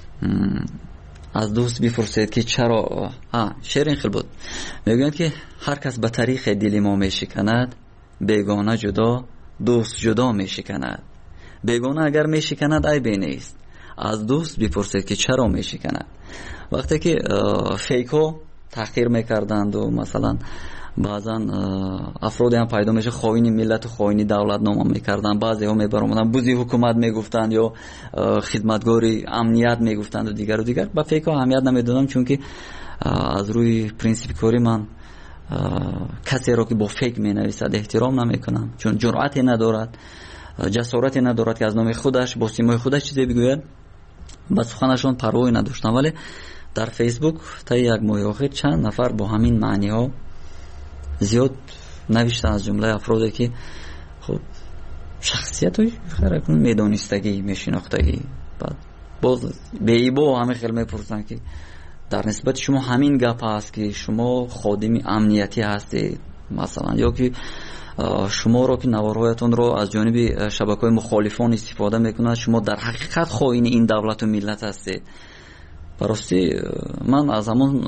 Speaker 24: از دوست بپرسید که چرا ها شیرین خیلی بود، میگن که هر کس به طریق دل ما میشکند، بیگانه جدا دوست جدا میشکند. بیگانه اگر میشکند عیبی نیست، از دوست بپرسید که چرا میشکند. وقتی که فیکو تحقیر میکردند و مثلا بعضا افرادی هم پیدا میشه خائن ملت و خائن دولت نام میکردن، بعضی ها میبرامدن بوزی حکومت میگفتند یا خدمتگاری امنیت میگفتند و دیگر و دیگر. با فیکو اهمیت نمیدادم چون که از روی پرینسیپ کاری من کسی را که با فکر می نویسد احترام نمی کنم، چون جرأتی ندارد، جسارتی ندارد که از نام خودش با سیمای خودش چیزی بگوید. با سخنشان پروایی نداشتم، ولی در فیسبوک تا یک ماه اخیر چند نفر با همین معنی ها زیاد نوشتن، از جمله افرادی که خب شخصیت های خیلی میدانستگی میشناختگی، بعد باز به ایبا همه خیلی میپرسن که در نسبت شما همین گپ هست که شما خادم امنیتی هستید مثلا، یا که شما رو که نوارهایتون رو از جانب شبکه‌های مخالفان استفاده میکنند، شما در حقیقت خائن این دولت و ملت هستید. براستی من از همون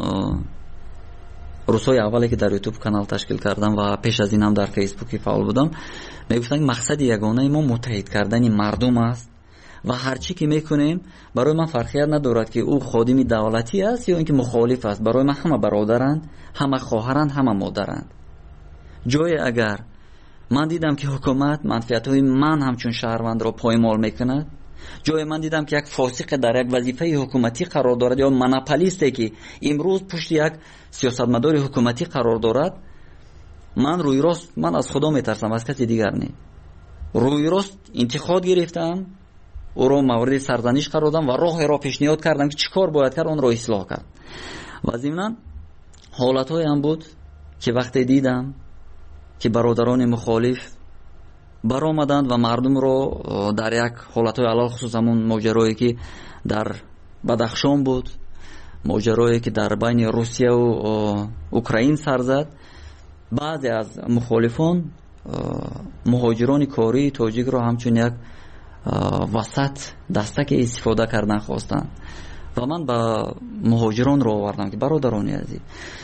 Speaker 24: روزهای اولی که در یوتیوب کانال تشکیل کردم و پیش از این هم در فیسبوک فعال بودم میگفتن مقصد یگانه ما متحد کردن مردم است و هر چی که میکنیم برای من فرقیت ندارد که او خادم دولتی است یا اینکه مخالف است. برای من همه برادرند، همه خواهرند، همه مادرند. جای اگر من دیدم که حکومت منفعت‌های من همچون شهروند را پایمال میکند، جای من دیدم که یک فاسق در یک وظیفه حکومتی قرار دارد یا مناپولیستی که امروز پشت یک سیاستمدار حکومتی قرار دارد، من روی راست من از خدا میترسم، از کسی دیگر نه. روی راست انتقاد گرفتم، او را مورد سرزنش قرار دادم و راه را پیشنهاد کردم که چیکار باید کرد، اون را اصلاح کرد. و ضمن حالت‌های هم بود که وقتی دیدم که برادران مخالف برآمدند و مردم رو در یک حالت‌های علال خصوص همون ماجرایی که در بدخشان بود، ماجرایی که در بین روسیه و اوکراین سر زد، بعضی از مخالفان مهاجران کاری تاجیک رو همچون یک وسط دستک استفاده کردن خواستن و من با مهاجران رو آوردم که برادران عزیز،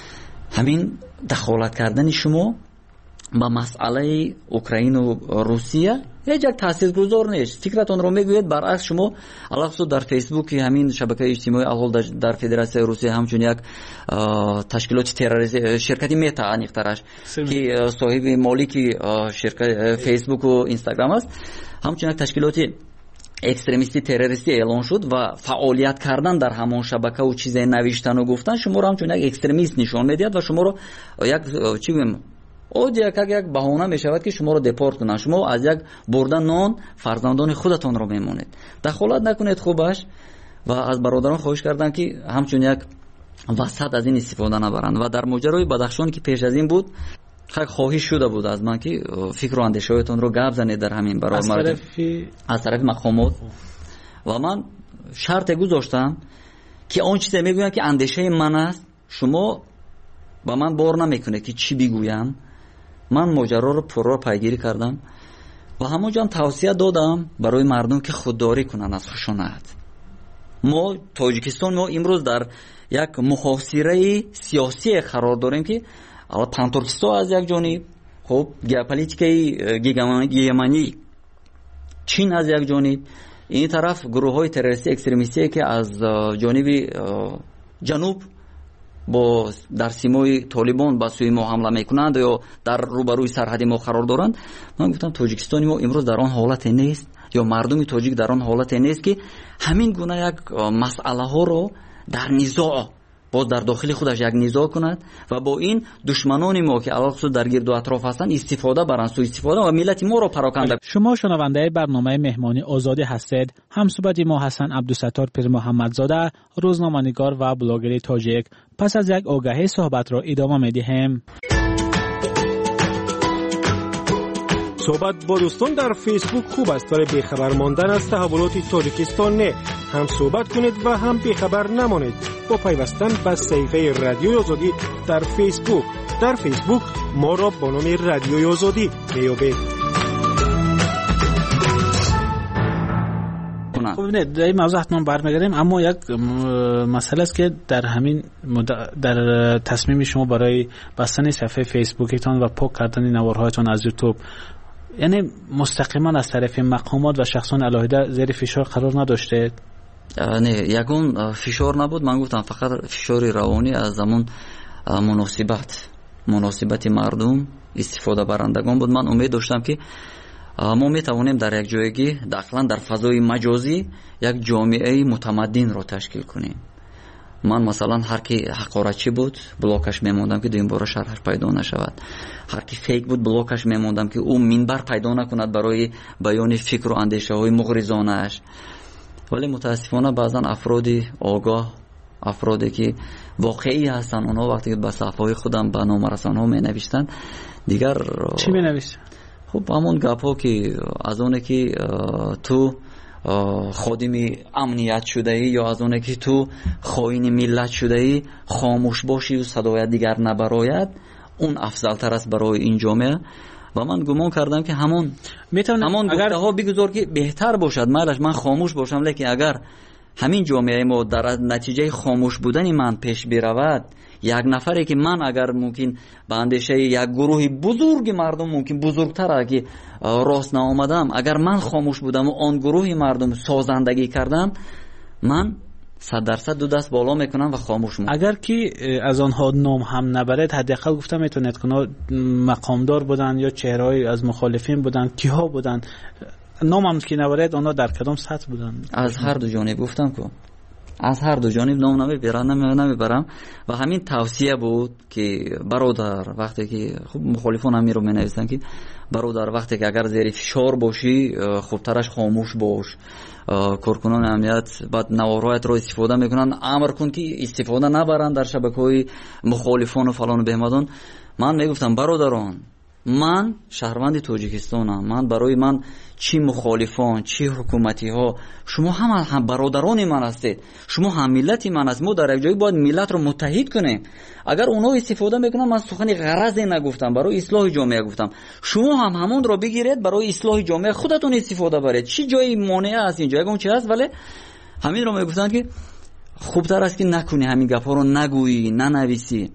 Speaker 24: همین دخالت کردن شما با مسئله اوکراین و روسیه هیچ یک تاثیرگذار نیست. فکرتون رو میگوید برعکس شما علاوه در فیسبوک همین شبکه اجتماعی الحال در فدراسیون روسیه همچون یک تشکیلات تروریستی شرکتی متا انیخترش که صاحب مالک شرکت فیسبوک و اینستاگرام است، همچون یک تشکیلات اکستریمیستی تروریستی اعلان شد و فعالیت کردن در همون شبکه و چیزای نوشتن و گفتن شما رو همچون یک اکستریمیست نشان میدید و شما رو یک چی بگم او دیگه یک بهانه می شود که شما رو دپورت کنن. شما از یک بردن نان فرزندان خودتون رو میمونید. دخالت نکنید خوبش. و از برادران خواهش کردم که همچون یک وسط از این استفاده نبرند. و در ماجرای بدخشان که پیش از این بود خیلی خواهش شده بود از من که فکر و اندیشه‌هایتون رو گپ زنید در همین برای مردم از طرف مقامات. و من شرط گذاشتم که اون چیزی میگویم که اندیشه من است، شما با من بار نمیکنه که چی بگویم. من ماجرا رو پررو پیگیری کردم و همونجا توصیه دادم برای مردم که خودداری کنن از خشونت. ما تاجیکستان ما امروز در یک محاصره سیاسی قرار داریم که البته ترکستان از یک جانب، خب ژئوپلیتیکای گیگمانی چین از یک جانب، این طرف گروه‌های تروریستی اکستریمیستی که از جانب جنوب با در سیمای طالبان با سوی ما حمله میکنند یا در روبروی سرحد ما قرار دارند. من گفتم تاجیکستان ما امروز در آن حالت نیست یا مردم تاجیک در آن حالت نیست که همین گونه یک مسئله ها رو در نزاع باز در داخل خودش یک نزاع کند و با این دشمنان ما که علاوه در گرد و اطراف هستند استفاده برند، سوء استفاده و ملت ما رو پراکنده.
Speaker 5: شما شنونده برنامه مهمانی آزادی هستید. همصحبت ما حسن عبدالستار پیر محمدزاده، روزنامه‌نگار و بلاگر تاجیک. پس از یک آگهی صحبت را ادامه می‌دهیم.
Speaker 6: صحبت با دوستان در فیسبوک خوب است ولی بیخبر ماندن از تحولات تاجیکستان نه. هم صحبت کنید و هم بیخبر نمانید با پیوستن به صفحه رادیوی آزادی در فیسبوک. در فیسبوک ما را با نام رادیوی آزادی میابید.
Speaker 5: خب نه در این موضوع حتما برمیگردیم، اما یک مسئله است که در همین در تصمیم شما برای بستن صفحه فیسبوکتان و پاک کردن نوارهایتان از یوتیوب، یعنی مستقیما از طرف مقامات و شخصان علاهده زیر فشار قرار نداشته؟
Speaker 24: نه، یکون فشار نبود. من گفتم فقط فشار روانی از همون مناسبت مناسبت مردم استفاده برندگان بود. من امید داشتم که ما میتوانیم در یک جایگی داخلا در فضای مجازی یک جامعه متمدن را تشکیل کنیم من مثلا هر کی حقارتچی بود بلوکش میموندم که دویم بار شرحش پیدا نشود. هر کی فیک بود بلوکش میموندم که او منبر پیدا نکند برای بیان فکر و اندیشه های مغرضانه اش. ولی متاسفانه بعضا افرادی آگاه، افرادی که واقعی هستن، اونها وقتی به صفحه خودم به نامه رسانه‌ها می نوشتن دیگر
Speaker 5: چی می نوشتن؟
Speaker 24: خب همون گپ‌ها که از اونه که تو خادم امنیت شده ای یا از اونه که تو خائن ملت شده ای خاموش باشی و صدای دیگر نبراید، اون افضل تر است برای این جامعه. و من گمان کردم که همون میتونه همون اگر ها بگذار که بهتر باشد، مالش من خاموش باشم، لیکن اگر همین جامعه ما در نتیجه خاموش بودن من پیش برود، یک نفری که من اگر ممکن به اندیشه یک گروه بزرگ مردم ممکن بزرگتر اگه راست نآمدم، اگر من خاموش بودم و آن گروه مردم سازندگی کردم، من صد درصد دو دست بالا میکنم و خاموش میکنم.
Speaker 5: اگر که از آنها نام هم نبرد، حداقل گفتم میتونید که مقامدار بودن یا چهره‌ای از مخالفین بودن، کیها بودن، نام هم که نبرد آنها در کدام سطح بودن؟
Speaker 24: از هر دو جانب گفتم که از هر دو جانب نام نمیبرم نمیبرم و همین توصیه بود که برادر وقتی که خب مخالفان هم رو مینویسن که برادر وقتی که اگر زیر فشار باشی خوبترش خاموش باش، کارکنان امنیت بعد نوارایت رو استفاده میکنن، امر کن که استفاده نبرن در شبکه‌های مخالفان و فلان و بهمدان. من میگفتم برادران، من شهروند تاجیکستانم، من برای من چی مخالفان چی حکومتی ها، شما هم هم برادران من هستید، شما هم ملتی من هست. ما در یک جایی باید ملت رو متحد کنیم. اگر اونا استفاده میکنن، من سخنی غرضی نگفتم، برای اصلاح جامعه گفتم، شما هم همون رو بگیرید برای اصلاح جامعه خودتون استفاده برید. چی جایی مانع است اینجا؟ اون چی هست؟ ولی همین رو میگفتن که خوبتر است که نکنی، همین گپا رو نگویی، ننویسی.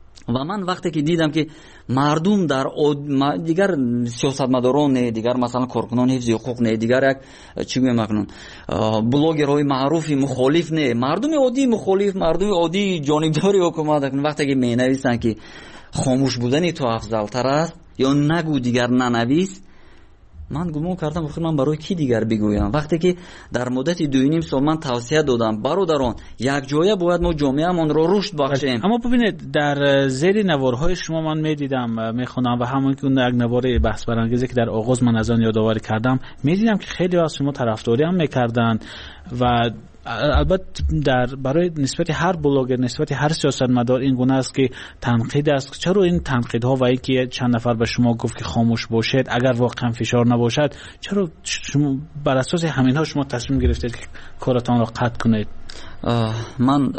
Speaker 24: و من وقتی که دیدم که مردم در دیگر سیاستمداران نه، دیگر مثلا کارکنان حفظ حقوق نه، دیگر یک چی میگم بلاگرهای معروفی مخالف نه، مردم عادی مخالف، مردم عادی جانبداری حکومت، وقتی که مینویسن که خاموش بودن تو افضل تر است یا نگو دیگر ننویس، من گمان کردم بخیر من برای کی دیگر بگویم؟ وقتی که در مدت دو نیم سال من توصیه دادم برادران یک جایه باید ما جامعه‌مان رو رشد بخشیم.
Speaker 5: اما ببینید در زیر نوارهای شما من میدیدم میخونم و همون که اون یک نوار بحث برانگیزی که در آغاز من از آن یادآوری کردم، میدیدم که خیلی از شما طرفداری هم میکردن و البته در برای نسبت هر بلاگر، نسبت هر سیاستمدار این گونه است که تنقید است. چرا این تنقیدها و اینکه چند نفر به شما گفت که خاموش باشید اگر واقعا فشار نباشد، چرا شما بر اساس همینها شما تصمیم گرفتید که کارتان را قطع کنید؟
Speaker 24: من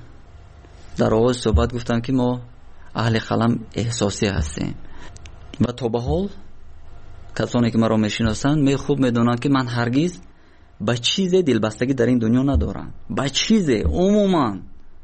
Speaker 24: در آغاز صحبت گفتم که ما اهل قلم احساسی هستیم و تا به حال کسانی که مرا میشناسند می خوب میدونند که من هرگز با چیز دلبستگی در این دنیا ندارم. با چیز عموما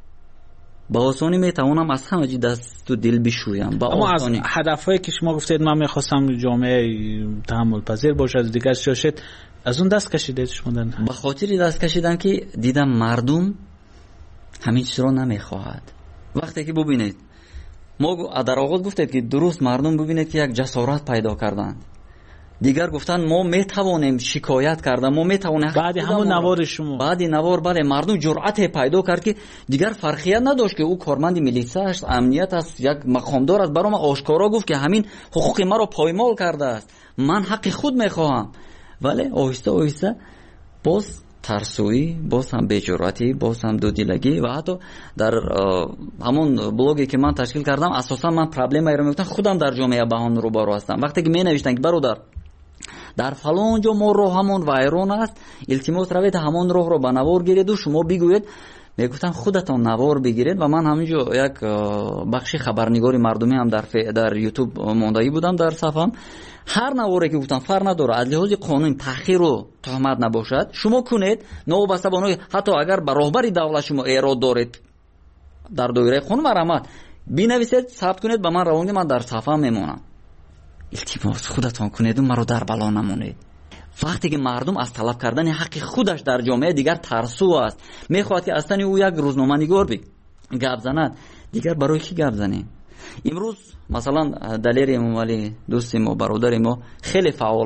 Speaker 24: با آسانی میتوانم از همه چی دست و دل بشویم. با
Speaker 5: اما
Speaker 24: آسانی.
Speaker 5: از هدفهایی که شما گفتید من میخواستم جامعه تحمل پذیر باشه، از دیگر شاشت، از اون دست کشیدید شما؟
Speaker 24: به خاطر دست کشیدم که دیدم مردم همین چیز رو نمیخواهد. وقتی که ببینید ما در آغاز گفتید که درست مردم ببینید که یک جسارت پیدا کردند، دیگر گفتن ما میتوانیم شکایت کردن، ما میتوانیم
Speaker 5: بعد همون نوار شما
Speaker 24: بعد نوار بله مردم جرأت پیدا کرد که دیگر فرقیت نداشت که او کارمند میلیسا است، امنیت است، یک مقامدار است، برام آشکارا گفت که همین حقوق ما رو پایمال کرده است، من حق خود میخواهم. ولی آهسته آهسته باز ترسویی، باز هم بی‌جرأتی، باز هم دودیلگی و حتی در همون بلاگی که من تشکیل کردم اساسا من پرابلم رو میگفتم خودم در جامعه بهان رو برو هستم. وقتی که می نوشتن که برادر در فلان جا ما راه همون وایران است، التماس روید همون راه رو به نوار گیرید و شما بگوید، میگفتن خودتان نوار بگیرید. و من همینجا یک بخشی خبرنگاری مردمی هم در ف... در یوتیوب ماندایی بودم در صفحم، هر نواری که گفتم فرق نداره از لحاظ قانون تأخیر و تهمت نباشد شما کنید، نوبسته بانوی حتی اگر به راهبری دولت شما ایراد دارید در دایره قانون مرامت بنویسید ثبت کنید به من روانید، من در صفحه میمونم. التماس خودتان کنید و مرا در بلا نمونید. وقتی که مردم از طلب کردن حق خودش در جامعه دیگر ترسو است، میخواد که اصلا او یک روزنامه‌نگار بی گپ زند، دیگر برای کی گپ زنیم؟ امروز مثلا دلیر امام علی دوست ما برادر ما خیلی فعال است،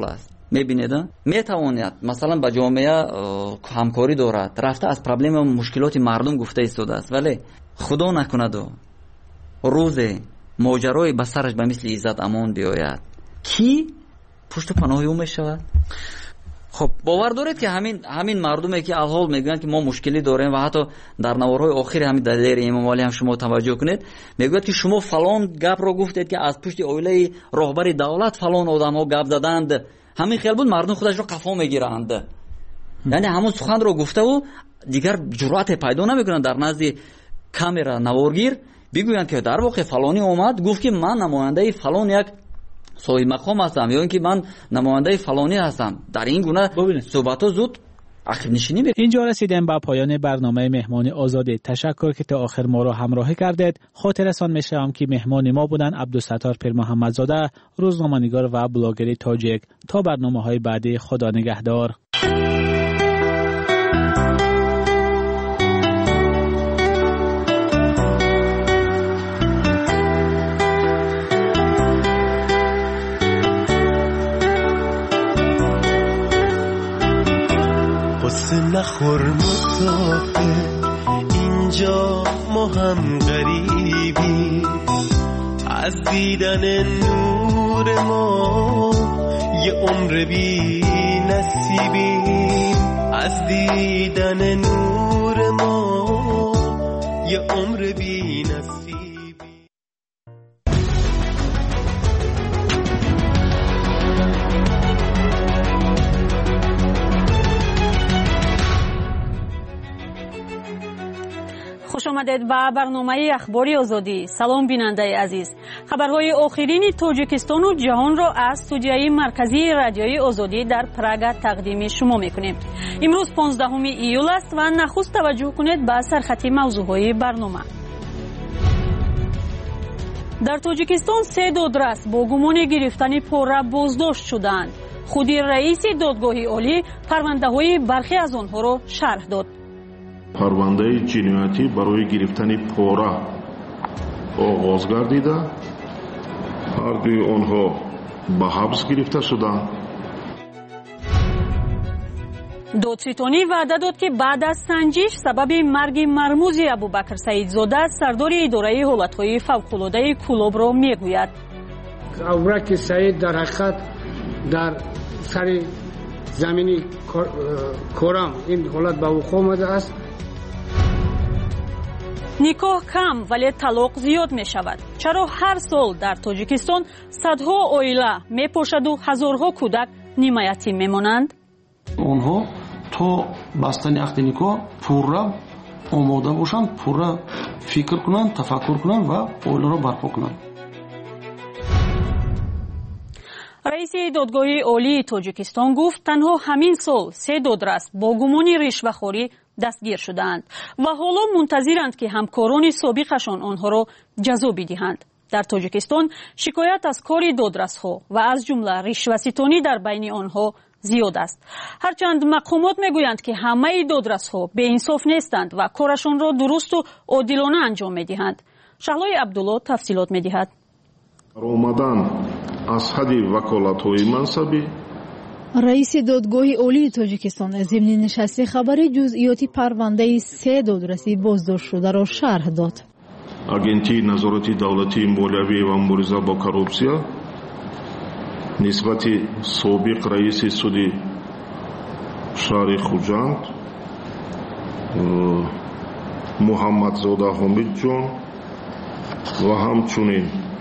Speaker 24: мебинед метавонад масалан ба ҷомеа ҳамкорӣ дорад, рафта аз проблема мушкилоти мардум гуфта истодааст, вале худо накунаду рӯзе моҷарои ба сараш ба мисли Иззат Амон биёяд, ки пушту паноҳи ӯ мешавад? خب باور دارید که همین همین مردمی که الحال میگن که ما مشکلی داریم و حتی در نوارهای آخر همین دلایل امام علی هم شما توجه کنید، میگوید که شما فلان گپ رو گفتید که از پشت اویله راهبر دولت فلان آدم‌ها گپ زدند، همین خیال بود مردم خودش رو قفا میگیرند. یعنی همون سخن رو گفته و دیگر جرأت پیدا نمیکنن در نزد کامرا نوارگیر بگویند که در واقع فلانی اومد گفت که من نماینده فلان یک صاحب مقام هستم یا اینکه من نماینده فلانی هستم. در این گونه صحبت‌ها زود عقب نشینی می‌کنه.
Speaker 5: اینجا رسیدیم به پایان برنامه مهمان آزادی. تشکر که تا آخر ما را همراهی کردید. خاطرتان می‌شوم که مهمان ما بودن عبدالستار پیر محمدزاده، روزنامه‌نگار و بلاگر تاجیک. تا برنامه‌های بعدی، خدا نگهدار.
Speaker 22: نخور مسافر اینجا ما هم غریبی، از دیدن نور ما یه عمر بی نصیبی، از دیدن نور ما یه عمر بی نصیبی.
Speaker 1: خوش آمدید به برنامه اخباری آزادی. سلام بیننده عزیز. خبرهای آخرین تاجیکستان و جهان را از استودیوی مرکزی رادیوی آزادی در پراگ تقدیم شما میکنیم. امروز پانزدهم ایول است و نخست توجه کنید به سرخط موضوعهای برنامه. در تاجیکستان سه دادرس با گمان گرفتن پاره بازداشت شدند. خود رئیس دادگاه عالی پرونده‌های برخی از آنها را شرح داد.
Speaker 15: پرونده جنایتی برای گرفتن پاره آغاز گردیده، هر دوی آنها به حبس گرفته شدند.
Speaker 1: دادستانی وعده داد که بعد از سنجش سبب مرگ مرموز ابوبکر سعیدزاده سردار اداره حالتهای فوق‌العاده کلاب را میگوید.
Speaker 16: ابوبکر سعید در حقیقت در سر زمینی کرم این حالت به وقوع آمده است.
Speaker 1: نکاح کم ولی طلاق زیاد می شود. چرا هر سال در تاجیکستان صدها عائله می پاشد و هزارها کودک نیمه یتیم می مانند؟
Speaker 13: آنها تا بستن عقد نکاح پورا آماده باشند، پورا فکر کنند، تفکر کنند و عائله را برپا کنند.
Speaker 1: رئیس دادگاه عالی تاجیکستان گفت تنها همین سال سه دادرس با گمان رشوه‌خوری دستگیر شدند و حالا منتظرند که همکاران سابقشان آنها را جزا بدهند. در تاجیکستان شکایت از کار دادرس‌ها و از جمله رشوه‌ستانی در بین آنها زیاد است. هرچند مقامات میگویند که همه دادرس‌ها به انصاف نیستند و کارشان را درست و عادلانه انجام میدهند. شهلای عبدالله تفصیلات میدهد.
Speaker 15: آمدن از حد وکالت‌های منصبی
Speaker 7: رئیس دادگاه عالی تاجیکستان از ضمن نشست خبری جزئیات پرونده سه دادرسی بازداشت شده را شرح داد.
Speaker 15: агентии назорати давлатии молиявӣ ва мубориза бо коррупсия нисбати собиқ раиси суди шаҳри хуҷанд муҳаммадзода ҳомидҷон ва ҳамчунин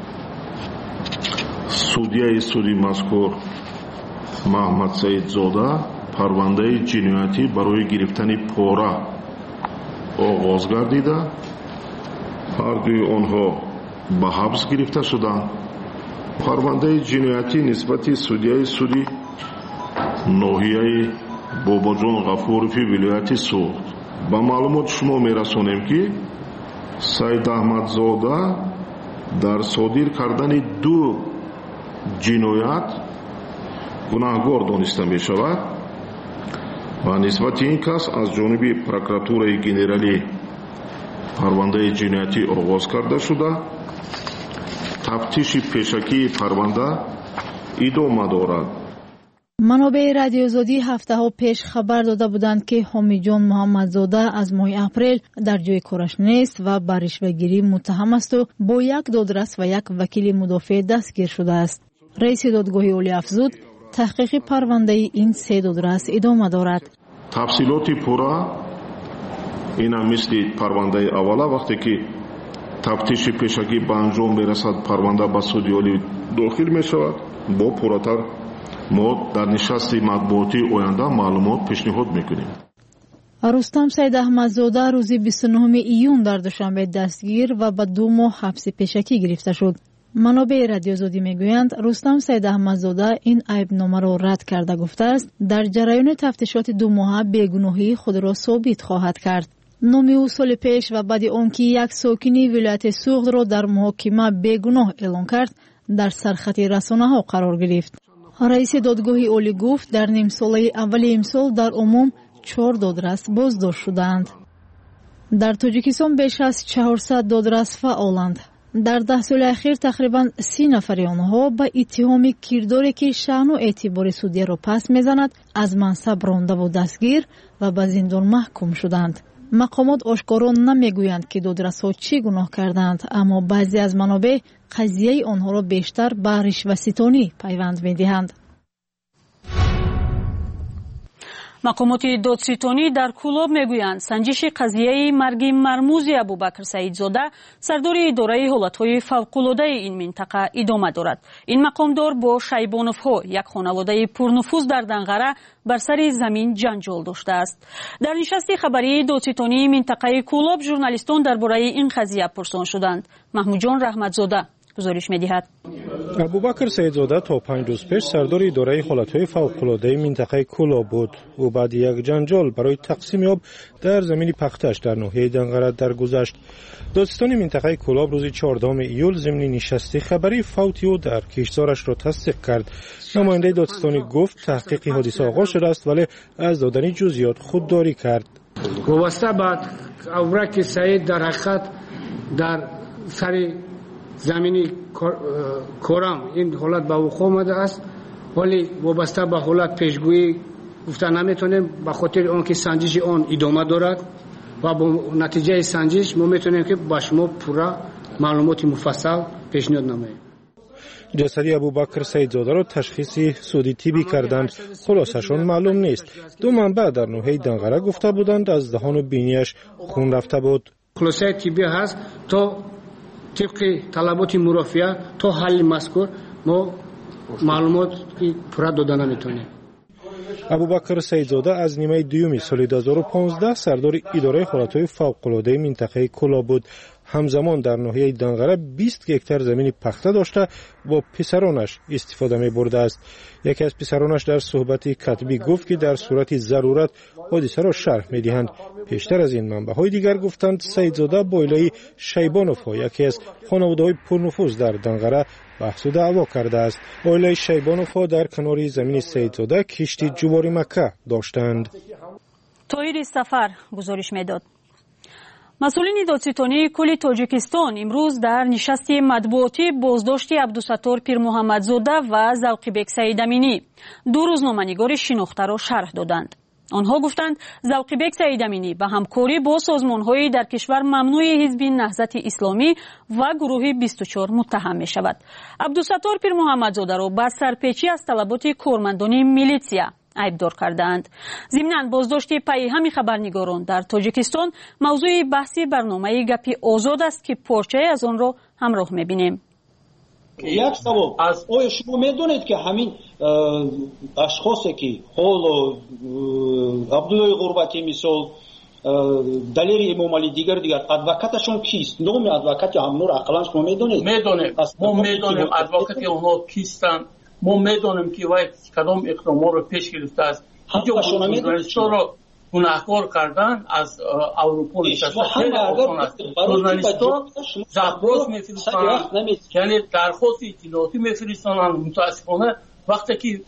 Speaker 15: судяи суди мазкур маҳмад саидзода парвандаи ҷиноятӣ барои гирифтани пора оғоз гардида, ҳар дуи онҳо ба ҳабс гирифта шуданд. парвандаи ҷиноятӣ нисбати судяи суди ноҳияи бобоҷон ғафурови вилояти суд. ба маълумоти шумо мерасонем ки саид аҳмадзода дар содир кардани ду ҷиноят гунаҳгор дониста мешавад ва нисбати ин кас аз ҷониби прокуратураи генералӣ парвандаи ҷиноятӣ оғоз карда шуда тафтиши пешакии парванда идома дорад.
Speaker 7: منابع رادیوزادی هفته ها پیش خبر داده بودند که حامیجان محمدزاده از ماه اپریل در جای کارش نیست و به رشوه‌گیری متهم است و با یک دادرس و یک وکیل مدافع دستگیر شده است. رئیس دادگاه اولی افزود تحقیق پرونده این سه دادرس ادامه دارد.
Speaker 15: تفصیلات پورا اینا مثل پرونده اوله وقتی که تفتیش پیشگی به انجام میرسد پرونده به سود اولی داخل می شود با پوراتر ما در نشست مطبوعاتی آینده معلومات پیشنهاد میکنیم.
Speaker 7: رستم سید احمدزاده روز بیست و نهم ایون در دوشنبه دستگیر و به دو ماه حبس پیشکی گرفته شد. منابع رادیوزادی میگویند رستم سید احمدزاده این عیبنامه را رد کرده گفته است در جریان تفتیشات دو ماهه بیگناهی خود را ثابت خواهد کرد. نام او سال پیش و بعد آنکه یک ساکنی ولایت سوخت را در محاکمه بیگناه اعلام کرد در سرخط رسانه ها قرار گرفت. رئیس دادگاه اولی گفت در نیم ساله اول امسال در عموم چهار دادرس بازداشت شدند. در تاجیکستان بیش از چهارصد دادرس فعالند. در ده سال اخیر تقریبا سی نفر آنها با اتهام کرداری که شأن و اعتبار سودی را پس میزند از منصب رانده و دستگیر و به زندان محکوم شدند. مقامات آشکارا نمیگویند که دادرس‌ها چی گناه کردند، اما بعضی از منابع قضیه آنها را بیشتر به رشوه‌ستانی پیوند می‌دهند.
Speaker 1: مقامات دادستانی در کولاب میگویند سنجش قضیه مرگ مرموز ابوبکر سعیدزاده سردار اداره حالتهای فوق‌العاده این منطقه ادامه دارد. این مقامدار با شیبانوف‌ها یک خانواده پرنفوذ در دنقره بر سر زمین جنجال داشته است. در نشست خبری دادستانی منطقه کولاب ژورنالیستان درباره این قضیه پرسان شدند. محمود جان رحمتزاده گزارش می‌دهد.
Speaker 6: ابوبکر سعیدزاده تا پنج روز پیش سردار اداره حالتهای فوق‌العاده منطقه کولاب بود. او بعد یک جنجال برای تقسیم آب در زمین پختش در ناحیه دنقره درگذشت. دادستان منطقه کولاب روز چهاردهم ایول ضمن نشست خبری فوت او در کشتزارش را تصدیق کرد. نماینده دادستانی گفت تحقیق حادثه آغاز شده است ولی از دادن جزئیات خودداری کرد.
Speaker 16: وابسته به ابوبکر سعید در حقیقت در سر زمینی کورم این حالت به وقوع آمده است، ولی وابسته به حالت پیشگویی گفته نمیتونیم به خاطر آنکه سنجش آن ادامه دارد و با نتیجه سنجش ما میتونیم که با شما پورا معلومات مفصل پیشنهاد نماییم.
Speaker 6: جسد ابوبکر سعیدزاده را تشخیص سودی تیبی کردند، خلاصشان معلوم نیست. دو منبع در ناحیه دنقره گفته بودند از دهان و بینیش خون رفته بود.
Speaker 16: خلاصه تیبی هست تا طبق طلبات مرافعه تا حل مذکور ما معلومات پورا دادن نمیتونیم.
Speaker 6: ابوبکر سعیدزاده از نیمه دوم سال دو هزار و پانزده سردار اداره حالتهای فوق‌العاده منطقه کولاب بود. همزمان در ناحیه دنقره بیست هکتار زمین پخته داشته با پسرانش استفاده می برده است. یکی از پسرانش در صحبت کتبی گفت که در صورت ضرورت حادثه را شرح می دهند. پیشتر از این منبع‌های دیگر گفتند سعیدزاده با عائله شیبانوف یکی از خانواده‌های پرنفوذ در دنقره بحث و دعوا کرده است. عائله شیبانوف در کنار زمین سعیدزاده کشتی جواری مکه داشتند.
Speaker 1: طاهر سفر گزارش میداد. مسئولین دادستانی کل تاجیکستان امروز در نشست مطبوعاتی بازداشت عبدالستار پیر محمدزاده و ذوقیبک سعیدامینی دو روزنامه‌نگار شناخته را شرح دادند. آنها گفتند ذوقیبک سعیدامینی به همکاری با سازمان‌های در کشور ممنوع حزب نهضت اسلامی و گروه بیست و چهار متهم می شود. عبدالستار پیر محمدزاده را با سرپیچی از طلبات کارمندان میلیسیا عیبدار کردند. ضمناً بازداشت پی همین خبرنگاران در تاجیکستان موضوع بحثی برنامه گپی آزاد است که پارچه از آن را همراه می‌بینیم.
Speaker 9: یک سوال از آیا شما میدونید که همین اشخاصی که حال عبدالله غربتی مثال دلیل امام علی دیگر دیگر ادوکاتشون کیست؟ نام ادوکات هم نور اقلا شما میدونید؟
Speaker 10: میدونیم. ما میدونیم ادوکات اونها کیستن. ما میدونیم که وای کدام اقدامات رو پیش گرفته است. اینجا ژورنالیست‌ها رو گناهکار کردن از اروپا نشسته. ژورنالیست‌ها زبان میفرستند، یعنی درخواست اطلاعاتی میفرستند. متاسفانه وقتی که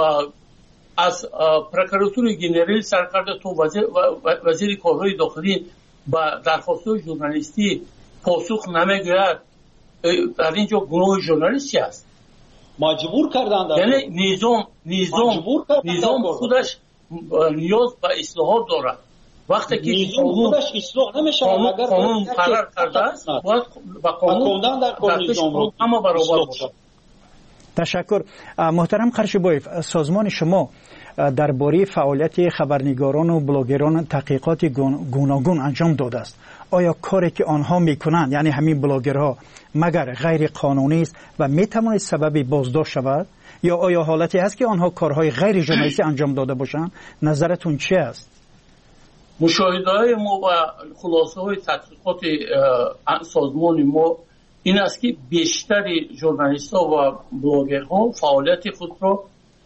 Speaker 10: از پروکراتور جنرال سرکرده تو وزیر وزیر کارهای داخلی با درخواست‌های ژورنالیستی پاسخ نمیگیرد، در اینجا گناه ژورنالیستی است.
Speaker 9: مجبور کردن در
Speaker 10: یعنی نظام نظام نظام خودش نیاز به اصلاحات دارد. وقتی که
Speaker 9: نظام خودش اصلاح نمیشه اگر
Speaker 10: قانون قرار کرده است باید با قانون در نظام رو اما برابر باشد.
Speaker 8: تشکر. محترم قرشبویف، سازمان شما درباره فعالیت خبرنگاران و بلاگران تحقیقات گوناگون انجام داده است. آیا کاری که آنها میکنند یعنی همین بلاگرها مگر غیر قانونی است و میتواند سبب بازداشت شود یا آیا حالتی هست که آنها کارهای غیر ژورنالیستی انجام داده باشند؟ نظرتون چی است؟
Speaker 10: مشاهده‌های ما و خلاصه‌های تحقیقات سازمان ما این است که بیشتر ژورنالیست‌ها و بلاگرها فعالیت خود را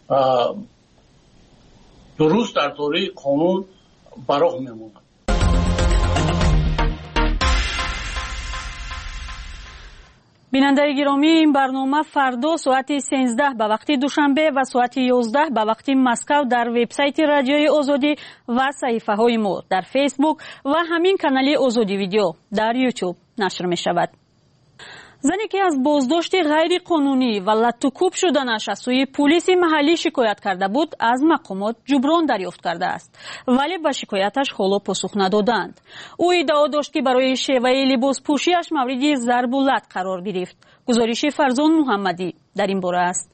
Speaker 10: درست در دایره قانون براه می‌مانند.
Speaker 1: بیننده گرامی، این برنامه فردا ساعت سیزده به وقت دوشنبه و ساعت یازده به وقت مسکو در وبسایت رادیوی آزادی و صفحه های ما در فیسبوک و همین کانال آزادی ویدیو در یوتیوب نشر می شود. زنی که از بازداشت غیر قانونی و لطوکوب شدنش از سوی پلیس محلی شکایت کرده بود از مقامات جبران دریافت کرده است، ولی به شکایتش حالا پاسخ ندادند. او ادعا داشت که برای شیوه لباس پوشیش مورد ضرب و لط قرار گرفت. گزارش فرزان محمدی در این باره است.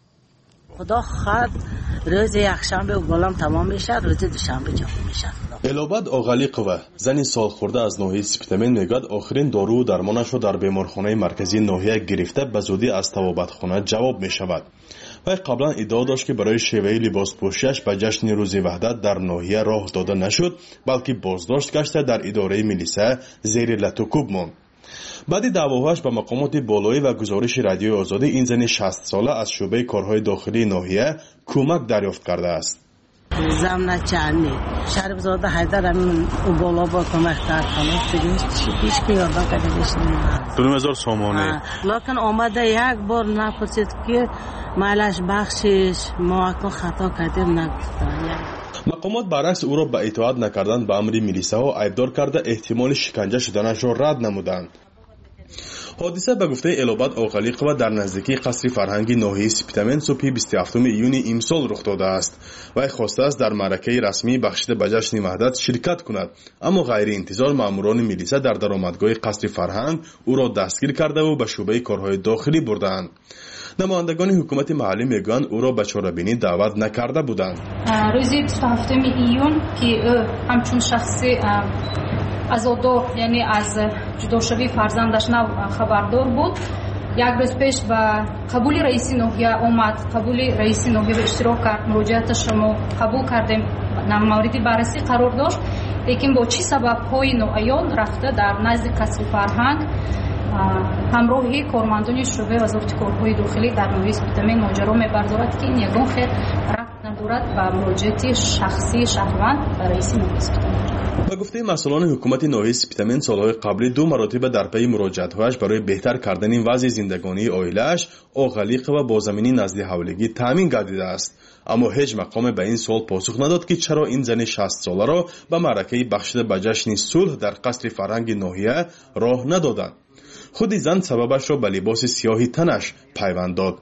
Speaker 2: خدا خواهد روز یکشنبه بالام تمام میشه، روز دوشنبه جمع میشه.
Speaker 17: الابد آغلیقова زنی سالخورده از ناحیه سپیتامین میگوید آخرین دارو و درمانش را در بیمارخانه مرکزی ناحیه گرفته به زودی از طبابتخانه جواب میشود. وی قبلا ادعا داشت که برای شیوه لباس پوشیش به جشن روز وحدت در ناحیه راه داده نشد، بلکه بازداشت گشته در اداره میلیسه زیر لطوکوب ماند. بعد دعواهاش به مقامات بالایی و گزارش رادیوی آزادی، این زن شصت ساله از شعبه کارهای داخلی ناحیه کمک دریافت کرده است.
Speaker 2: زمنا چانی شرب زاده حیدر همین او بالا با کمک ترخانه دیگه پیش که یادم کردیش نمید
Speaker 17: دو هزار سامانه
Speaker 2: لیکن آمده یک بار نپرسید که مالش بخشش ما اکنون خطا کردیم نگفتن.
Speaker 17: مقامات برعکس او را به اطاعت نکردن به امر میلیسه ها عیبدار کرده احتمال شکنجه شدنش را رد نمودند. حادثه به گفته الابد آغلیقova در نزدیکی قصر فرهنگی ناحیه سپیتامین صبح بیست و هفتم ایون امسال رخ داده است. وی خواسته است در معرکه رسمی بخشیده به جشن وحدت شرکت کند، اما غیر انتظار ماموران میلیسه در درآمدگاه قصر فرهنگ او را دستگیر کرده و به شعبه کارهای داخلی بردند. نمایندگان حکومت محلی میگویند او را به چاره‌بینی دعوت نکرده بودند.
Speaker 18: روز بیست و هفتم ایون که همچون شخصی عزادار یعنی از جداشوی فرزندش نو خبردار بود، یک روز پیش به قبول رئیس ناحیه اومد. قبول رئیس ناحیه به اشتراک کرد، مراجعتش ما قبول کردیم، مورد بررسی قرار داشت. لیکن با چی سبب های ناعیان رفته در نزد قصر فرهنگ همراهی کارمندان شعبه وزارت کارهای داخلی در ناحیه سپیتامین ماجرا می‌پردازد که این یگان خیر رفت ندارد به مراجعت شخصی شهروند به رئیس ناحیه سپیتامین.
Speaker 17: به گفته مسئولان حکومت ناحیه سپیتامین، سالهای قبلی دو مراتب در پی مراجعت‌هایش برای بهتر کردن وضع زندگانی عائله‌اش آغلیقova با زمینی نزد حولگی تامین گردیده است، اما هیچ مقام به این سوال پاسخ نداد که چرا این زن شصت ساله را به معرکه بخشیده به جشن صلح در قصر فرهنگ ناحیه راه ندادند. خود زن سببش را به لباس سیاهی تنش پیوند داد.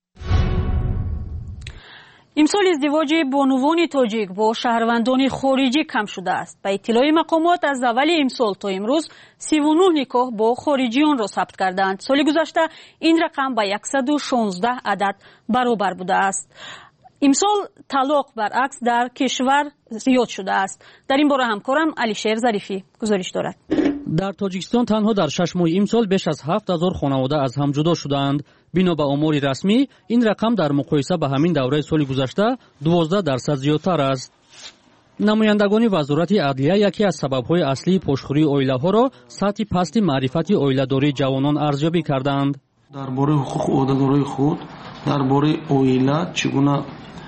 Speaker 1: امسال ازدواج بانوان تاجیک با شهروندان خارجی کم شده است. به اطلاع مقامات از اول امسال تا امروز سی و نه نکاح با خارجیان را ثبت کردند. سال گذشته این رقم به صد و شانزده عدد برابر بوده است. امسال طلاق برعکس در کشور زیاد شده است. در این باره همکارم علیشیر ظریفی گزارش دارد.
Speaker 12: در تاجیکستان تنها در شش ماه امسال بیش از هفت هزار خانواده از هم جدا شدند. بنا به آمار رسمی این رقم در مقایسه به همین دوره سال گذشته دوازده درصد زیادتر است. نمایندگان وزارت عدلیه یکی از سبب‌های اصلی پشتخوری عائله‌ها را سطح پست معرفت عائله‌داری جوانان ارزیابی کردند.
Speaker 13: درباره حقوق عهده‌دارای خود، درباره عائله چگونه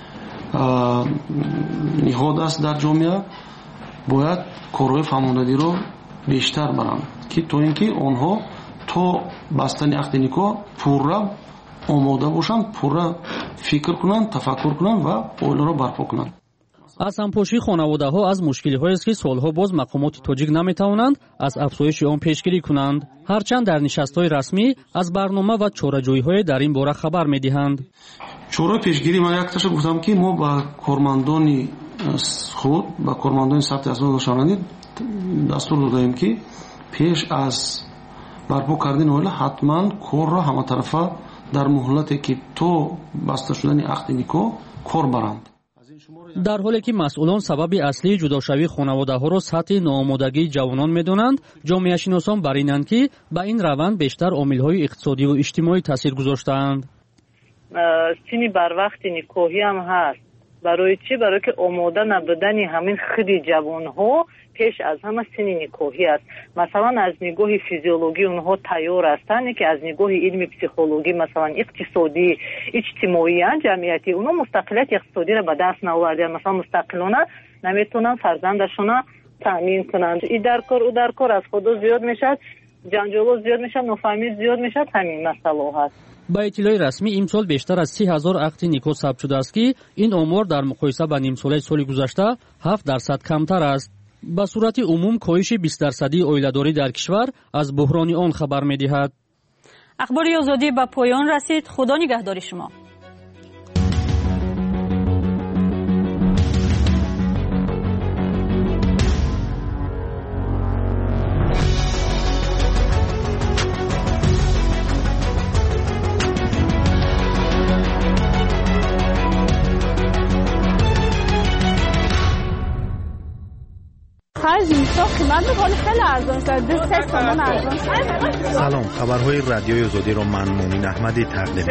Speaker 13: نهاد است در جامعه، باید کارهای فرماندهی را بیشتر برند که تا اینکه آنها تا بستن عقد نکاح پورا آماده باشند، پورا فکر کنند، تفکر کنند و عائله را برپا کنند.
Speaker 12: аз ҳампошии хонаводаҳо аз мушкилиҳоест ки солҳо боз мақомоти тоҷик наметавонанд аз афзоиши он пешгирӣ кунанд, ҳарчанд дар нишастҳои расмӣ аз барнома ва чораҷӯиҳое дар ин бора хабар медиҳанд.
Speaker 13: чораи пешгирӣ ман якташа гуфтам ки мо ба кормандони худ ба кормандони сабти асбоби ношавандӣ дастур додаем ки пеш аз барпо кардани оила ҳатман корро ҳаматарафа дар муҳлате ки то баста шудани ақди никоҳ кор баранд.
Speaker 12: дар ҳоле ки масъулон сабаби аслии ҷудошавии хонаводаҳоро сатҳи ноомодагии ҷавонон медонанд, ҷомеашиносон бар инанд ки ба ин раванд бештар омилҳои иқтисодиву иҷтимоӣ таъсир гузоштаанд.
Speaker 3: синни барвақти никоҳӣ ҳам ҳаст. барои чӣ? барое ки омода набудани ҳамин хиди ҷавонҳо пеш аз ҳама синни никоҳӣ аст. масалан аз нигоҳи физиологӣ онҳо тайёр ҳастанд, ки аз нигоҳи илми психологӣ, масалан иқтисодӣ, иҷтимоиян ҷамъияти онҳо мустақилияти иқтисодиро ба даст наоварданд. масалан мустақилона наметавонанд фарзандашона таъмин кунанд. и дар кор у дар кор аз худо зиёд мешавад, ҷанҷоло зиёд мешавад, нофаҳмӣ зиёд мешавад. ҳамин масъало ҳаст.
Speaker 12: ба иттилои расмӣ имсол бештар аз си ҳазор ақди никоҳ сабт шудааст ки ин омор дар муқоиса ба нимсолаи соли гузашта ҳафт дарсад камтар аст. ба сурати умум коҳиши бист дарсадии оиладорӣ дар кишвар аз буҳрони он хабар медиҳад.
Speaker 1: ахбори озодӣ ба поён расид. худо нигаҳдори шумо.
Speaker 4: سلام، خبرهای رادیوی آزادی رو من مومین احمدی تقدیم